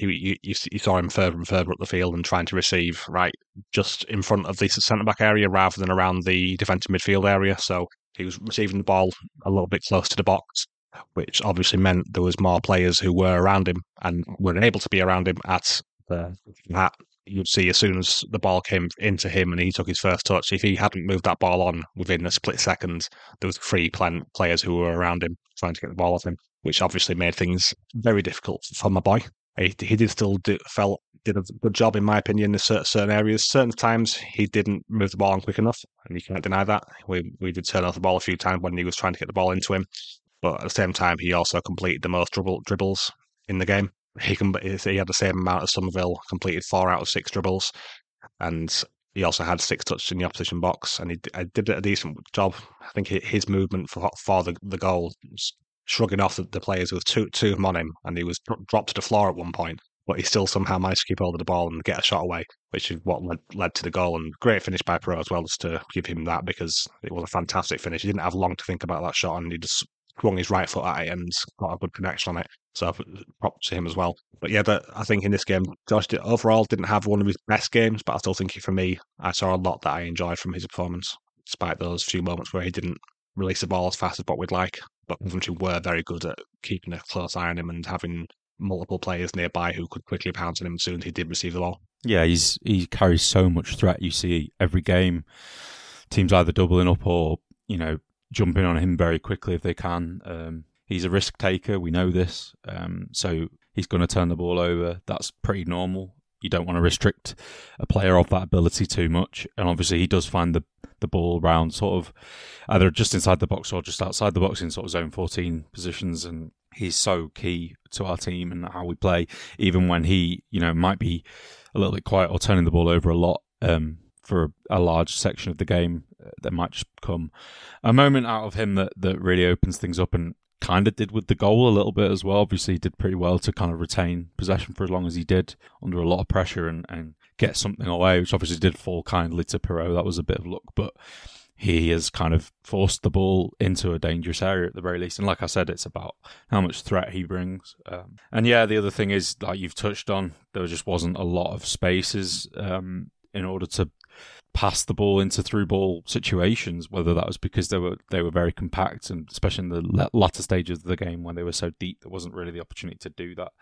saw him further and further up the field and trying to receive right just in front of the centre-back area rather than around the defensive midfield area. So he was receiving the ball a little bit close to the box, which obviously meant there was more players who were around him and were able to be around him at that. You'd see as soon as the ball came into him and he took his first touch, if he hadn't moved that ball on within a split second, there was 3 players who were around him trying to get the ball off him, which obviously made things very difficult for my boy. He did still did a good job, in my opinion, in certain areas. Certain times he didn't move the ball on quick enough, and you can't deny that. We did turn off the ball a few times when he was trying to get the ball into him, but at the same time, he also completed the most dribbles in the game. He had the same amount as Somerville, completed 4 out of 6 dribbles, and he also had 6 touches in the opposition box, and he did a decent job. I think his movement for the goal, shrugging off the players with two of them on him, and he was dropped to the floor at one point, but he still somehow managed to keep hold of the ball and get a shot away, which is what led to the goal. And great finish by Pro as well, just to give him that, because it was a fantastic finish. He didn't have long to think about that shot, and he just swung his right foot at it and got a good connection on it. So props to him as well. But yeah, I think in this game, Josh overall didn't have one of his best games, but I still think for me, I saw a lot that I enjoyed from his performance, despite those few moments where he didn't release the ball as fast as what we'd like. But Coventry were very good at keeping a close eye on him and having multiple players nearby who could quickly pounce on him as soon as he did receive the ball. Yeah, he carries so much threat. You see every game, teams either doubling up or, jumping on him very quickly if they can. He's a risk taker. We know this. So he's going to turn the ball over. That's pretty normal. You don't want to restrict a player of that ability too much. And obviously he does find the ball around sort of either just inside the box or just outside the box in sort of zone 14 positions. And he's so key to our team and how we play, even when he, might be a little bit quiet or turning the ball over a lot for a large section of the game. There might just come a moment out of him that really opens things up, and kind of did with the goal a little bit as well. Obviously, he did pretty well to kind of retain possession for as long as he did under a lot of pressure and get something away, which obviously did fall kindly to Perrault. That was a bit of luck, but he has kind of forced the ball into a dangerous area at the very least. And like I said, it's about how much threat he brings. And yeah, the other thing is, like you've touched on, there just wasn't a lot of spaces in order to pass the ball into through ball situations, whether that was because they were very compact, and especially in the latter stages of the game when they were so deep, there wasn't really the opportunity to do that.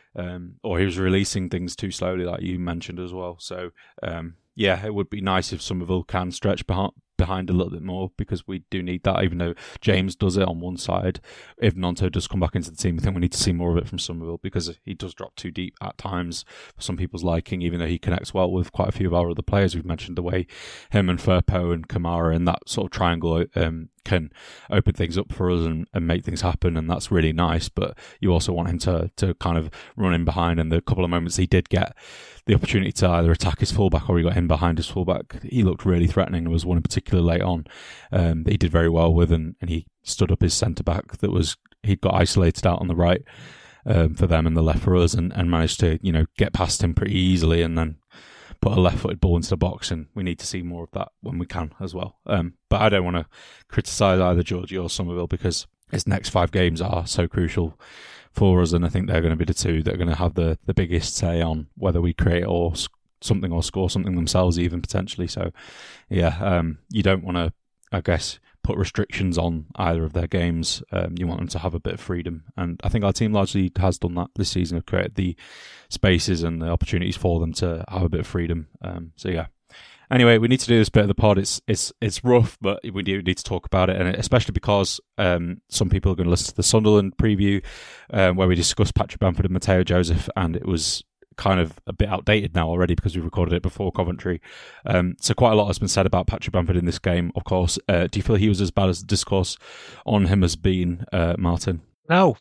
Or he was releasing things too slowly, like you mentioned as well. So yeah, it would be nice if Somerville can stretch behind a little bit more, because we do need that, even though James does it on one side. If Gnonto does come back into the team, I think we need to see more of it from Somerville, because he does drop too deep at times for some people's liking, even though he connects well with quite a few of our other players. We've mentioned the way him and Firpo and Kamara and that sort of triangle can open things up for us and make things happen, and that's really nice. But you also want him to kind of run in behind, and the couple of moments he did get the opportunity to either attack his fullback or he got in behind his fullback, he looked really threatening. There was one in particular late on that he did very well with, and he stood up his centre-back he'd got isolated out on the right for them and the left for us, and managed to get past him pretty easily and then put a left-footed ball into the box, and we need to see more of that when we can as well. But I don't want to criticise either Georgie or Somerville, because his next 5 games are so crucial for us, and I think they're going to be the two that are going to have the biggest say on whether we create or something or score something themselves even potentially. So yeah, you don't want to, I guess, put restrictions on either of their games. You want them to have a bit of freedom, and I think our team largely has done that this season, have created the spaces and the opportunities for them to have a bit of freedom. So yeah. Anyway, we need to do this bit of the pod. It's rough, but we do need to talk about it, and especially because some people are going to listen to the Sunderland preview where we discussed Patrick Bamford and Mateo Joseph, and it was kind of a bit outdated now already because we recorded it before Coventry. So quite a lot has been said about Patrick Bamford in this game, of course. Do you feel he was as bad as the discourse on him has been, Martin? No.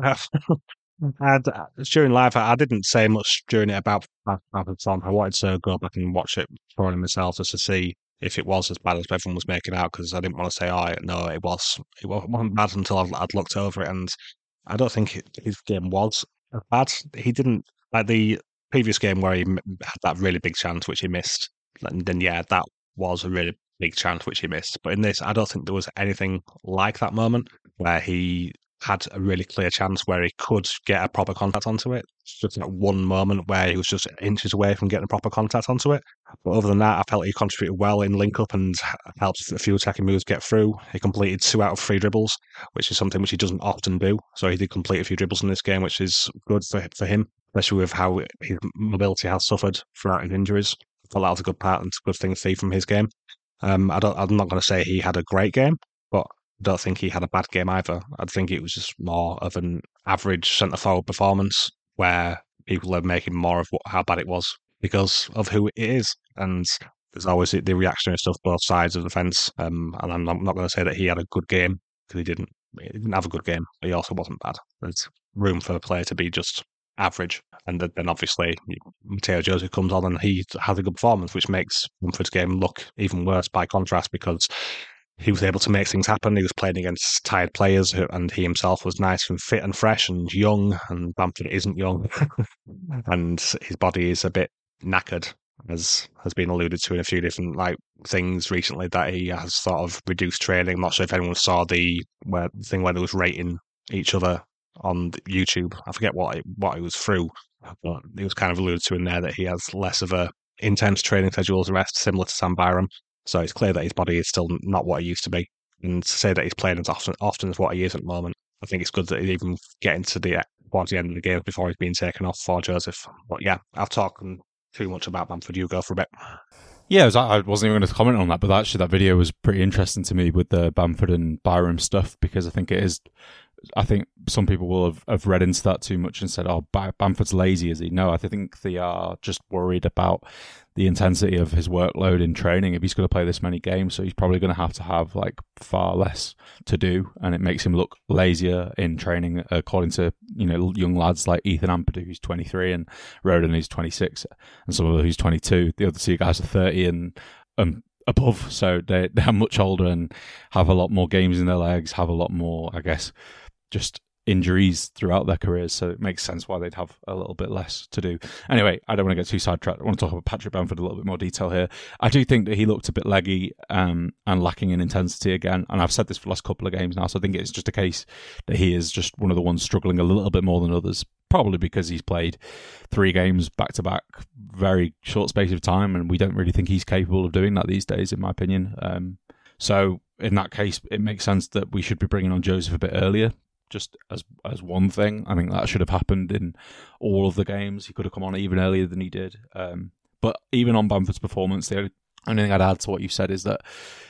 During live, I didn't say much during it about Bamford's song. I wanted to go back and watch it for myself just to see if it was as bad as everyone was making out, because I didn't want to say, no, it wasn't bad until I'd looked over it, and I don't think his game was bad. He didn't, like the previous game where he had that really big chance which he missed, and then yeah, that was a really big chance which he missed. But in this, I don't think there was anything like that moment where he had a really clear chance where he could get a proper contact onto it. It's just that one moment where he was just inches away from getting a proper contact onto it. But other than that, I felt he contributed well in link-up and helped a few attacking moves get through. He completed 2 out of 3 dribbles, which is something which he doesn't often do. So he did complete a few dribbles in this game, which is good for him, especially with how his mobility has suffered throughout his injuries. I thought that was a good part and a good thing to see from his game. I'm not going to say he had a great game, but I don't think he had a bad game either. I think it was just more of an average centre-forward performance where people are making more of how bad it was because of who it is. And there's always the reactionary stuff both sides of the fence. And I'm not going to say that he had a good game, because he didn't have a good game, but he also wasn't bad. There's room for a player to be just average. And then obviously Mateo Joseph comes on and he has a good performance, which makes Bamford's game look even worse by contrast, because he was able to make things happen. He was playing against tired players, and he himself was nice and fit and fresh and young, and Bamford isn't young. And his body is a bit knackered, as has been alluded to in a few different things recently, that he has sort of reduced training. I'm not sure if anyone saw the thing where they was rating each other on YouTube. I forget what it was through, but it was kind of alluded to in there that he has less of a intense training schedule as the rest, similar to Sam Byram. So it's clear that his body is still not what he used to be. And to say that he's playing as often as what he is at the moment, I think it's good that he's even getting to the towards the end of the game before he's being taken off for Joseph. But yeah, I've talked too much about Bamford. You go for a bit. Yeah, I wasn't even going to comment on that, but actually that video was pretty interesting to me with the Bamford and Byram stuff, because I think some people will have read into that too much and said, oh, Bamford's lazy, is he? No, I think they are just worried about the intensity of his workload in training. If he's going to play this many games, so he's probably going to have like far less to do, and it makes him look lazier in training, according to young lads like Ethan Ampadu, who's 23, and Roden, who's 26, and some of who's 22. The other two guys are 30 and above, so they're much older and have a lot more games in their legs, have a lot more, I guess, just injuries throughout their careers, so it makes sense why they'd have a little bit less to do. Anyway, I don't want to get too sidetracked. I want to talk about Patrick Bamford a little bit more detail here. I do think that he looked a bit leggy and lacking in intensity again, and I've said this for the last couple of games now, so I think it's just a case that he is just one of the ones struggling a little bit more than others, probably because he's played 3 games back-to-back, very short space of time, and we don't really think he's capable of doing that these days, in my opinion. So in that case, it makes sense that we should be bringing on Joseph a bit earlier, just as one thing. I think that should have happened in all of the games. He could have come on even earlier than he did. But even on Bamford's performance, the only thing I'd add to what you said is that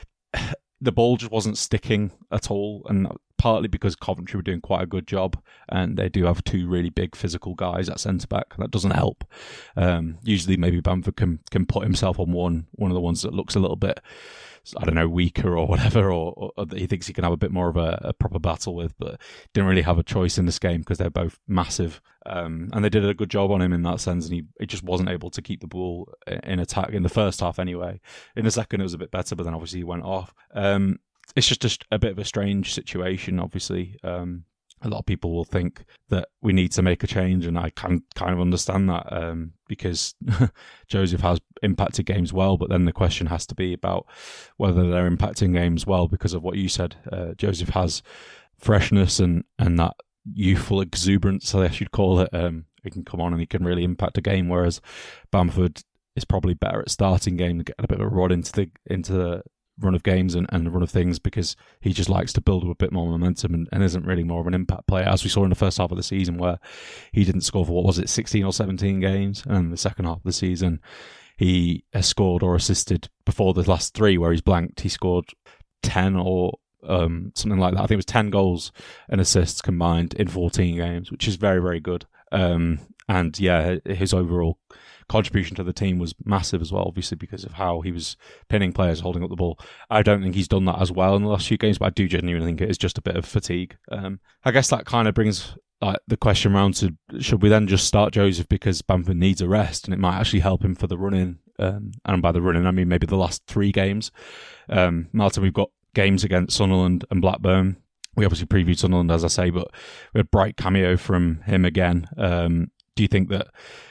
the ball just wasn't sticking at all, and partly because Coventry were doing quite a good job, and they do have 2 really big physical guys at centre-back. That doesn't help. Usually maybe Bamford can put himself on one of the ones that looks a little bit, I don't know, weaker or whatever, or that he thinks he can have a bit more of a proper battle with, but didn't really have a choice in this game because they're both massive. And they did a good job on him in that sense, and he just wasn't able to keep the ball in attack in the first half anyway. In the second, it was a bit better, but then obviously he went off. It's just a bit of a strange situation, obviously. A lot of people will think that we need to make a change, and I can kind of understand that, because Joseph has impacted games well, but then the question has to be about whether they're impacting games well because of what you said. Joseph has freshness and that youthful exuberance, I guess you'd call it. He can come on and he can really impact a game, whereas Bamford is probably better at starting games and getting a bit of a rod into the run of games and the run of things, because he just likes to build up a bit more momentum and isn't really more of an impact player, as we saw in the first half of the season, where he didn't score for 16 or 17 games, and in the second half of the season he has scored or assisted before the last 3 where he's blanked. He scored 10 or something like that. I think it was 10 goals and assists combined in 14 games, which is very, very good. And yeah, his overall contribution to the team was massive as well, obviously because of how he was pinning players, holding up the ball. I don't think he's done that as well in the last few games, but I do genuinely think it is just a bit of fatigue. I guess that kind of brings the question round to, should we then just start Joseph because Bamford needs a rest, and it might actually help him for the run-in, and by the run-in I mean maybe the last 3 games. Martin, we've got games against Sunderland and Blackburn. We obviously previewed Sunderland, as I say, but we had a bright cameo from him again. Do you think that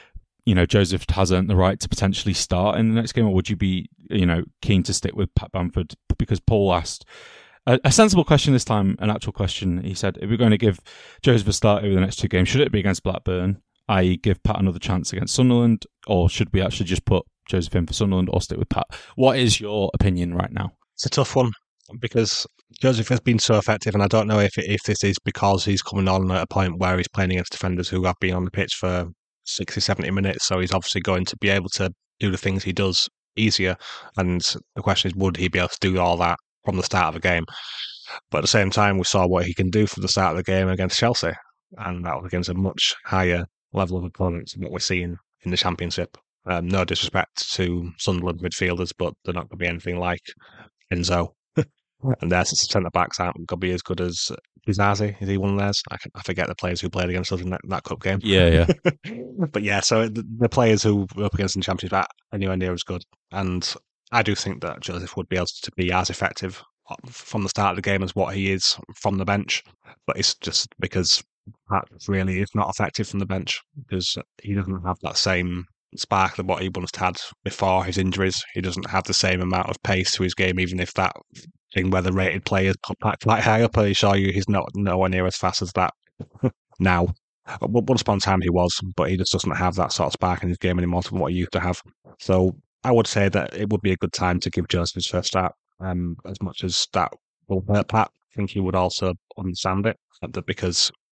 Joseph has earned the right to potentially start in the next game, or would you be keen to stick with Pat Bamford? Because Paul asked a sensible question this time, an actual question. He said, if we're going to give Joseph a start over the next 2 games, should it be against Blackburn, i.e. give Pat another chance against Sunderland, or should we actually just put Joseph in for Sunderland or stick with Pat? What is your opinion right now? It's a tough one, because Joseph has been so effective, and I don't know if this is because he's coming on at a point where he's playing against defenders who have been on the pitch for 60, 70 minutes, so he's obviously going to be able to do the things he does easier, and the question is, would he be able to do all that from the start of the game? But at the same time, we saw what he can do from the start of the game against Chelsea, and that was against a much higher level of opponents than what we're seeing in the Championship. No disrespect to Sunderland midfielders, but they're not going to be anything like Enzo. And their centre-backs aren't going to be as good as Bizazi. Is he one of theirs? I forget the players who played against us in that cup game. Yeah. But yeah, so the players who were up against in the Championship are anywhere near as good. And I do think that Joseph would be able to be as effective from the start of the game as what he is from the bench. But it's just because Pat really is not effective from the bench, because he doesn't have that same spark that what he once had before his injuries. He doesn't have the same amount of pace to his game, even if that thing where the rated players put back quite high up. I assure you, he's nowhere near as fast as that now. Once upon a time he was, but he just doesn't have that sort of spark in his game anymore from what he used to have. So I would say that it would be a good time to give Joseph his first start. As much as that will hurt Pat, I think he would also understand it, because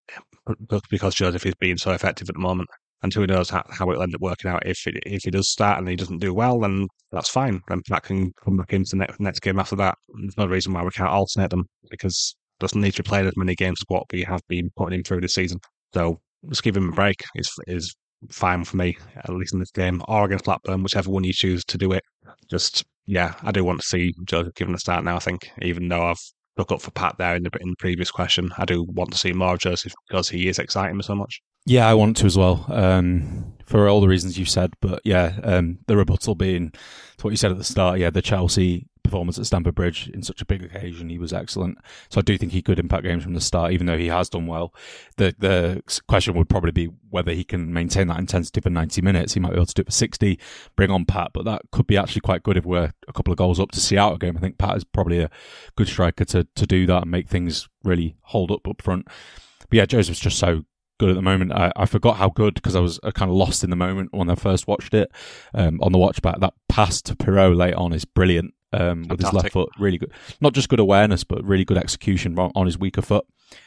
because Joseph is being so effective at the moment. And who knows how it'll end up working out. If he does start and he doesn't do well, then that's fine. Then Pat can come back into the next game after that. There's no reason why we can't alternate them, because he doesn't need to play as many games as what we have been putting him through this season. So just give him a break is fine for me, at least in this game, or against Blackburn, whichever one you choose to do it. Just, yeah, I do want to see Joseph given a start now, I think, even though I've stuck up for Pat there in the previous question. I do want to see more of Joseph because he is exciting me so much. Yeah, I want to as well, for all the reasons you said. But yeah, the rebuttal being to what you said at the start, yeah, the Chelsea performance at Stamford Bridge in such a big occasion, he was excellent. So I do think he could impact games from the start, even though he has done well. The question would probably be whether he can maintain that intensity for 90 minutes. He might be able to do it for 60, bring on Pat, but that could be actually quite good if we're a couple of goals up to see out a game. I think Pat is probably a good striker to do that and make things really hold up front. But yeah, Joseph's just so good at the moment. I forgot how good, because I was kind of lost in the moment when I first watched it on the watch back. That pass to Pirot late on is brilliant with his left foot. Really good. Not just good awareness, but really good execution on his weaker foot.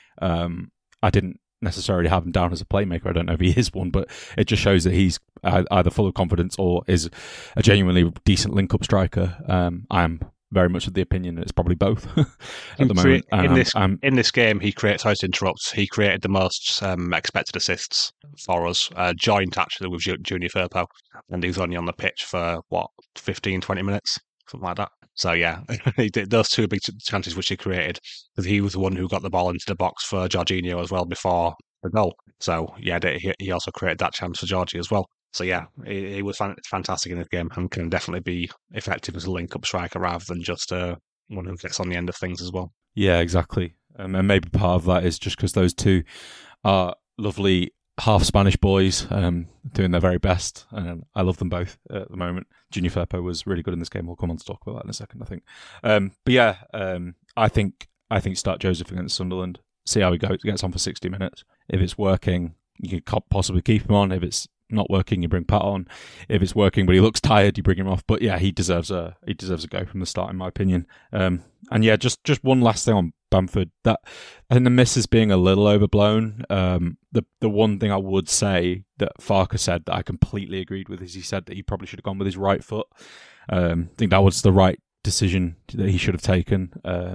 I didn't necessarily have him down as a playmaker. I don't know if he is one, but it just shows that he's either full of confidence or is a genuinely decent link-up striker. I am very much of the opinion that it's probably both at the moment. In this game, he created the most expected assists for us, joint actually with Junior Firpo, and he was only on the pitch for 15, 20 minutes, something like that. So yeah, he did those two big chances which he created, because he was the one who got the ball into the box for Jorginho as well before the goal. So yeah, he also created that chance for Georgie as well. So yeah, he was fantastic in this game and can definitely be effective as a link-up striker rather than just one who gets on the end of things as well. Yeah, exactly. And maybe part of that is just because those two are lovely half Spanish boys doing their very best. And I love them both at the moment. Junior Firpo was really good in this game. We'll come on to talk about that in a second, I think. But yeah, I think start Joseph against Sunderland. See how he goes. Gets on for 60 minutes. If it's working, you could possibly keep him on. If it's not working, you bring Pat on. If it's working but he looks tired, you bring him off. But yeah, he deserves a go from the start, in my opinion. And yeah, just one last thing on Bamford. That I think the miss is being a little overblown. The one thing I would say that Farke said that I completely agreed with is he said that he probably should have gone with his right foot. I think that was the right decision that he should have taken.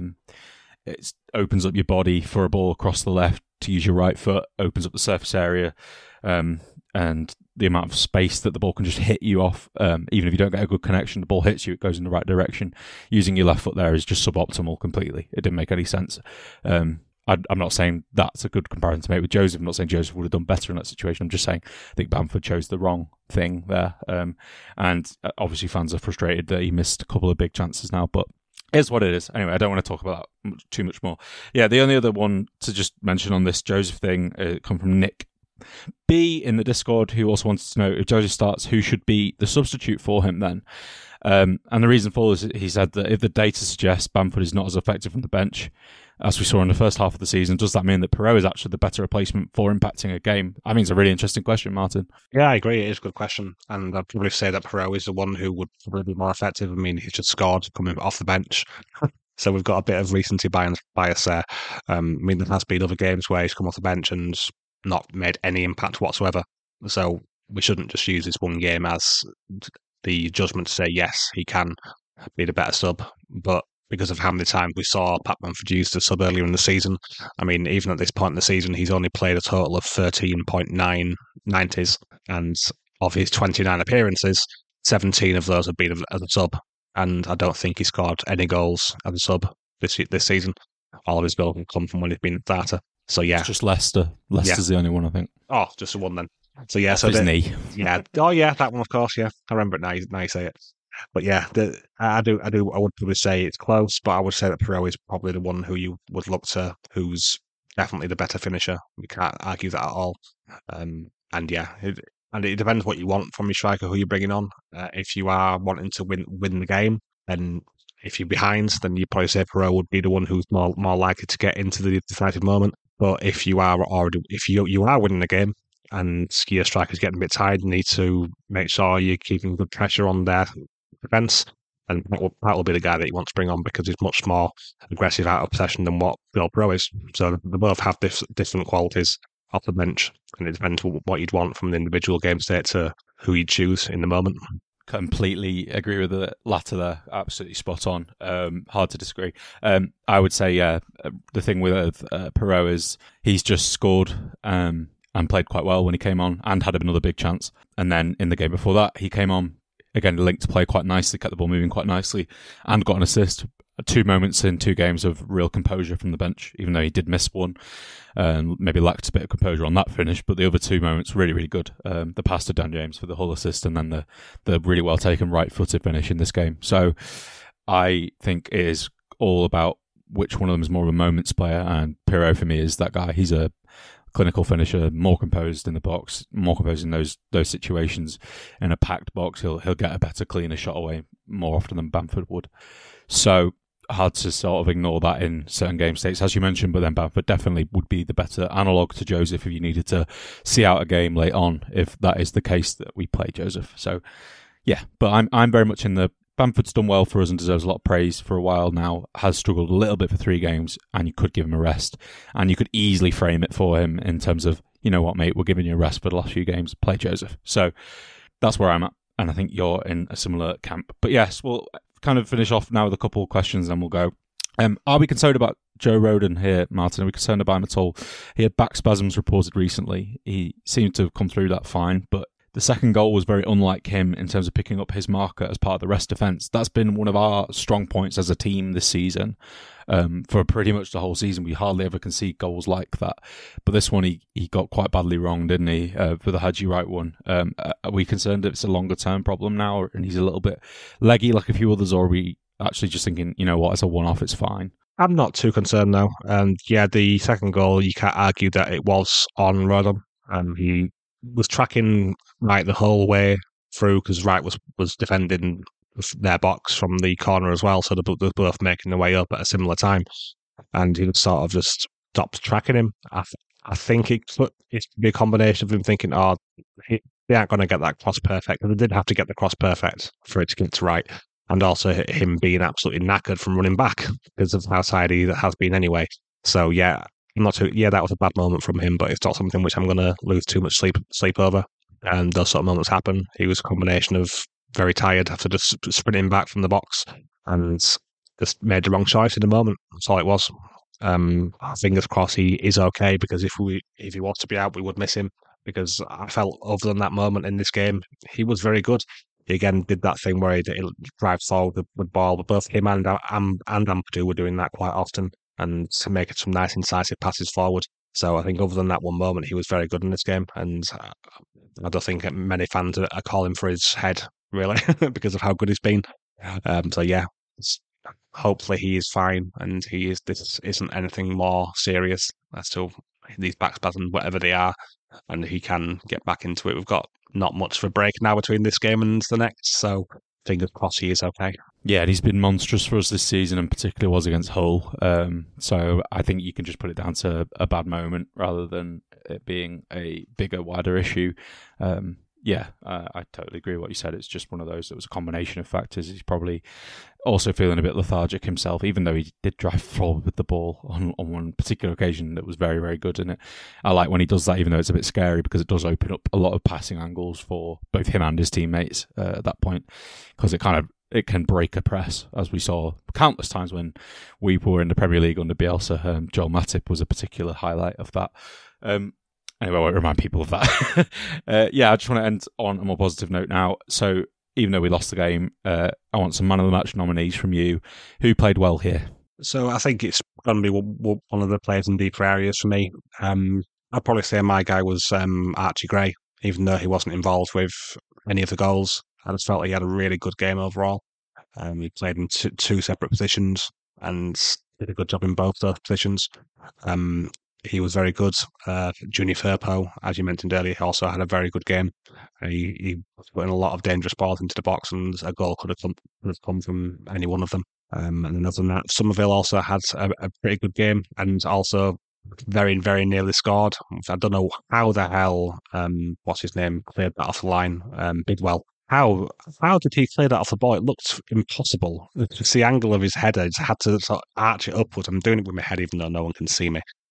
It opens up your body for a ball across the left to use your right foot, opens up the surface area, and the amount of space that the ball can just hit you off. Even if you don't get a good connection, the ball hits you, it goes in the right direction. Using your left foot there is just suboptimal completely. It didn't make any sense. I'm not saying that's a good comparison to make with Joseph. I'm not saying Joseph would have done better in that situation. I'm just saying I think Bamford chose the wrong thing there. And obviously fans are frustrated that he missed a couple of big chances now, but it's what it is. Anyway, I don't want to talk about that too much more. Yeah, the only other one to just mention on this Joseph thing come from Nick B in the Discord, who also wanted to know if Joseph starts, who should be the substitute for him then. And the reason for this, he said that if the data suggests Bamford is not as effective from the bench as we saw in the first half of the season, does that mean that Pirot is actually the better replacement for impacting a game? I mean, it's a really interesting question, Martin. Yeah, I agree. It is a good question. And I'd probably say that Pirot is the one who would probably be more effective. I mean, he's just scored coming off the bench. So we've got a bit of recency bias there. I mean, there has been other games where he's come off the bench and not made any impact whatsoever. So we shouldn't just use this one game as the judgment to say, yes, he can be the better sub. But because of how many times we saw Pat Bamford used as sub earlier in the season, I mean, even at this point in the season, he's only played a total of 13.9 90s. And of his 29 appearances, 17 of those have been as a sub. And I don't think he scored any goals as a sub this season. All of his goals have come from when he's been a starter. So yeah, it's just Leicester. Leicester's the only one, I think. Oh, just the one then. So yeah, his knee. Yeah. Oh yeah, that one of course. Yeah, I remember it now. Now you say it. But yeah, I would probably say it's close, but I would say that Pirot is probably the one who you would look to, who's definitely the better finisher. We can't argue that at all. And yeah, it depends what you want from your striker, who you're bringing on. If you are wanting to win the game, then if you're behind, then you probably say Pirot would be the one who's more likely to get into the decisive moment. But if you are winning the game and your striker's getting a bit tired, you need to make sure you're keeping good pressure on their defence, and that will be the guy that you want to bring on because he's much more aggressive out of possession than what Bill Pro is. So they both have different qualities. off the bench, and it depends what you'd want from the individual game state to who you'd choose in the moment. Completely agree with the latter there. Absolutely spot on. Hard to disagree. I would say, the thing with Perrault is he's just scored and played quite well when he came on and had another big chance. And then in the game before that, he came on, again, linked to play quite nicely, kept the ball moving quite nicely, and got an assist. 2 moments in 2 games of real composure from the bench, even though he did miss one and maybe lacked a bit of composure on that finish. But the other 2 moments really, really good. The pass to Dan James for the Hull assist, and then the really well taken right-footed finish in this game. So I think it is all about which one of them is more of a moments player, and Perrault for me is that guy. He's a clinical finisher, more composed in the box, more composed in those situations. In a packed box, he'll get a better, cleaner shot away more often than Bamford would. So hard to sort of ignore that in certain game states, as you mentioned, but then Bamford definitely would be the better analogue to Joseph if you needed to see out a game late on, if that is the case that we play Joseph. So yeah, but I'm very much in the Bamford's done well for us and deserves a lot of praise for a while now, has struggled a little bit for 3 games, and you could give him a rest, and you could easily frame it for him in terms of, you know what, mate, we're giving you a rest for the last few games, play Joseph. So that's where I'm at, and I think you're in a similar camp. But yes, we'll kind of finish off now with a couple of questions, and we'll go. Are we concerned about Joe Rodon here, Martin? Are we concerned about him at all? He had back spasms reported recently. He seemed to have come through that fine, but the second goal was very unlike him in terms of picking up his marker as part of the rest defence. That's been one of our strong points as a team this season. For pretty much the whole season, we hardly ever concede goals like that. But this one, he got quite badly wrong, didn't he, for the Haji Wright one? Are we concerned that it's a longer-term problem now, and he's a little bit leggy like a few others, or are we actually just thinking, you know what, it's a one-off, it's fine? I'm not too concerned now. And yeah, the second goal, you can't argue that it was on Rodon. He was tracking Wright the whole way through, because Wright was defending their box from the corner as well, so they're both making their way up at a similar time, and he sort of just stopped tracking him. I think it could be a combination of him thinking, they aren't going to get that cross perfect, and they did have to get the cross perfect for it to get to Wright, and also him being absolutely knackered from running back because of how tired he has been anyway. So yeah, that was a bad moment from him, but it's not something which I'm going to lose too much sleep over. And those sort of moments happen. He was a combination of very tired after just sprinting back from the box and just made the wrong choice in the moment. That's all it was. Fingers crossed he is okay, because if he was to be out, we would miss him, because I felt other than that moment in this game, he was very good. He again did that thing where he drives forward with ball, but both him and Ampadu were doing that quite often, and to make some nice incisive passes forward. So I think other than that one moment, he was very good in this game, and I don't think many fans are calling for his head, really, because of how good he's been. So yeah, hopefully he is fine, and this isn't anything more serious as to these back spasms, whatever they are, and he can get back into it. We've got not much of a break now between this game and the next, so fingers crossed he is okay. Yeah, and he's been monstrous for us this season, and particularly was against Hull. So I think you can just put it down to a bad moment rather than it being a bigger, wider issue. I totally agree with what you said. It's just one of those that was a combination of factors. He's probably also feeling a bit lethargic himself, even though he did drive forward with the ball on one particular occasion that was very, very good. And I like when he does that, even though it's a bit scary, because it does open up a lot of passing angles for both him and his teammates at that point, because it can break a press, as we saw countless times when we were in the Premier League under Bielsa. Joel Matip was a particular highlight of that. Anyway, I won't remind people of that. I just want to end on a more positive note now. So even though we lost the game, I want some man of the match nominees from you. Who played well here? So I think it's going to be one of the players in deeper areas for me. I'd probably say my guy was Archie Gray, even though he wasn't involved with any of the goals. I just felt he had a really good game overall. He played in two separate positions and did a good job in both those positions. He was very good. Junior Firpo, as you mentioned earlier, also had a very good game. He put in a lot of dangerous balls into the box, and a goal could have come from any one of them. And then other than that, Somerville also had a pretty good game, and also very, very nearly scored. I don't know how the hell, what's his name, cleared that off the line, Bidwell. How did he clear that off the ball? It looked impossible. It's the angle of his head. I just had to sort of arch it upwards. I'm doing it with my head, even though no one can see me.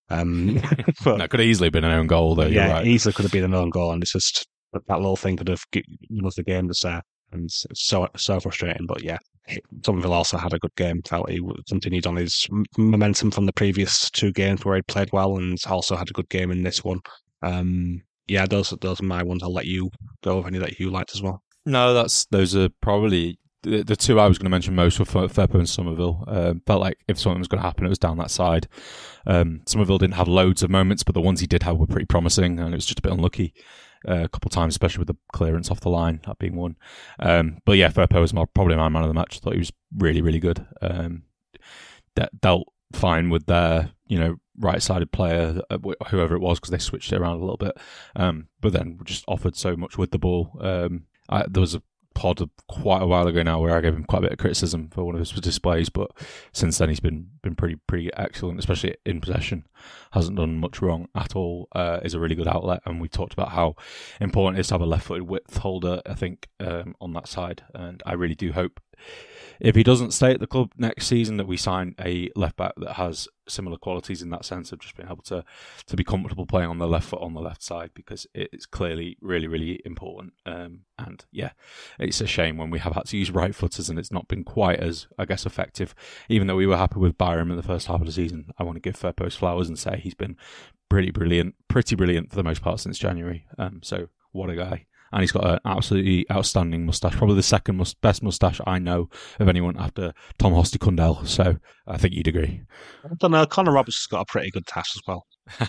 But that could have easily been an own goal, though. yeah, You're right. easily could have been an own goal, and it's just that little thing could have given us the game to say, and it's so frustrating. But yeah, Somerville also had a good game. Felt he continued on his momentum from the previous 2 games where he'd played well, and also had a good game in this one. Yeah, those are my ones. I'll let you go with any that you liked as well. No, those are probably the 2 I was going to mention most were Firpo and Somerville. Felt like if something was going to happen, it was down that side. Somerville didn't have loads of moments, but the ones he did have were pretty promising, and it was just a bit unlucky a couple of times, especially with the clearance off the line, that being one. But yeah, Firpo was probably my man of the match. I thought he was really, really good. Dealt fine with their, right-sided player, whoever it was, because they switched it around a little bit. But then just offered so much with the ball. There was a pod quite a while ago now where I gave him quite a bit of criticism for one of his displays, but since then he's been pretty excellent, especially in possession. Hasn't done much wrong at all. Is a really good outlet, and we talked about how important it is to have a left-footed width holder, I think, on that side, and I really do hope, if he doesn't stay at the club next season, that we sign a left back that has similar qualities in that sense of just being able to be comfortable playing on the left foot on the left side, because it's clearly really, really important. And yeah, it's a shame when we have had to use right footers and it's not been quite as, I guess, effective. Even though we were happy with Byram in the first half of the season, I want to give Firpo flowers and say he's been pretty brilliant for the most part since January. So what a guy. And he's got an absolutely outstanding moustache, probably the second best moustache I know of anyone after Tom Hosty-Cundell. So I think you'd agree. I don't know, Connor Roberts has got a pretty good tash as well.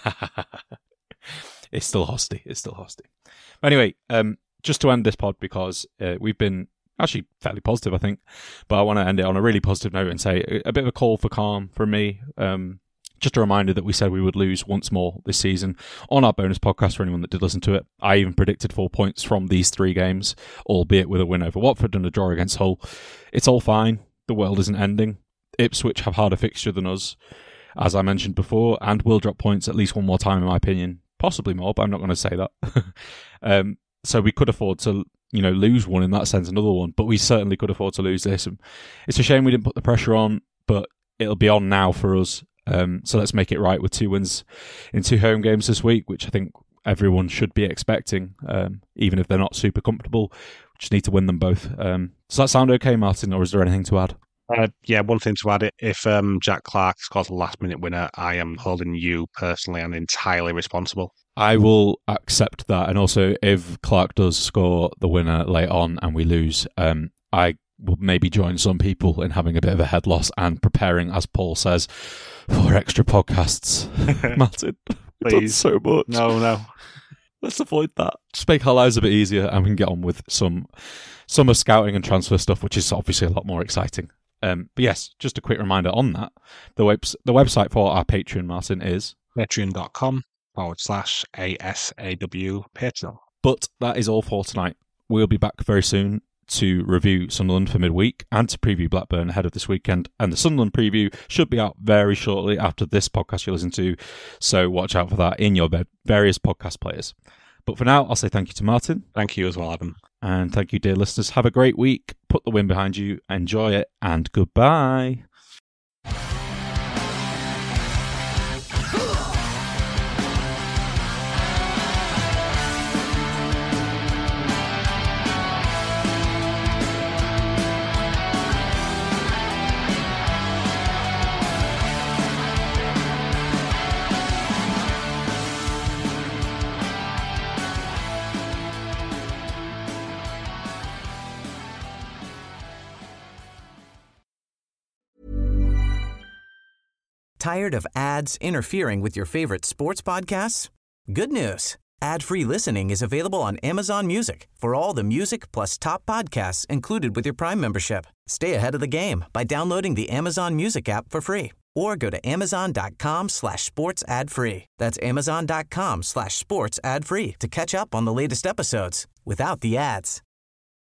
It's still Hosty. Anyway, just to end this pod, because we've been actually fairly positive, I think, but I want to end it on a really positive note and say a bit of a call for calm from me. Just a reminder that we said we would lose once more this season on our bonus podcast for anyone that did listen to it. I even predicted 4 points from these 3 games, albeit with a win over Watford and a draw against Hull. It's all fine. The world isn't ending. Ipswich have harder fixture than us, as I mentioned before, and will drop points at least one more time, in my opinion. Possibly more, but I'm not going to say that. So we could afford to, lose one in that sense, another one, but we certainly could afford to lose this. And it's a shame we didn't put the pressure on, but it'll be on now for us. So let's make it right with 2 wins in 2 home games this week, which I think everyone should be expecting, even if they're not super comfortable. We just need to win them both. Does that sound okay, Martin, or is there anything to add? Yeah, one thing to add, if Jack Clark scores a last-minute winner, I am holding you personally and entirely responsible. I will accept that, and also if Clark does score the winner late on and we lose, I will maybe join some people in having a bit of a head loss and preparing, as Paul says, for extra podcasts. Martin, we've done so much. No. Let's avoid that. Just make our lives a bit easier and we can get on with some summer scouting and transfer stuff, which is obviously a lot more exciting. But yes, just a quick reminder on that. The website for our Patreon, Martin, is patreon.com/ASAW Patreon. But that is all for tonight. We'll be back very soon to review Sunderland for midweek and to preview Blackburn ahead of this weekend. And the Sunderland preview should be out very shortly after this podcast you listen to, so watch out for that in your various podcast players. But for now, I'll say thank you to Martin. Thank you as well, Adam. And thank you, dear listeners. Have a great week. Put the win behind you. Enjoy it. And goodbye. Tired of ads interfering with your favorite sports podcasts? Good news. Ad-free listening is available on Amazon Music for all the music plus top podcasts included with your Prime membership. Stay ahead of the game by downloading the Amazon Music app for free or go to amazon.com/sports ad free. That's amazon.com/sports ad free to catch up on the latest episodes without the ads.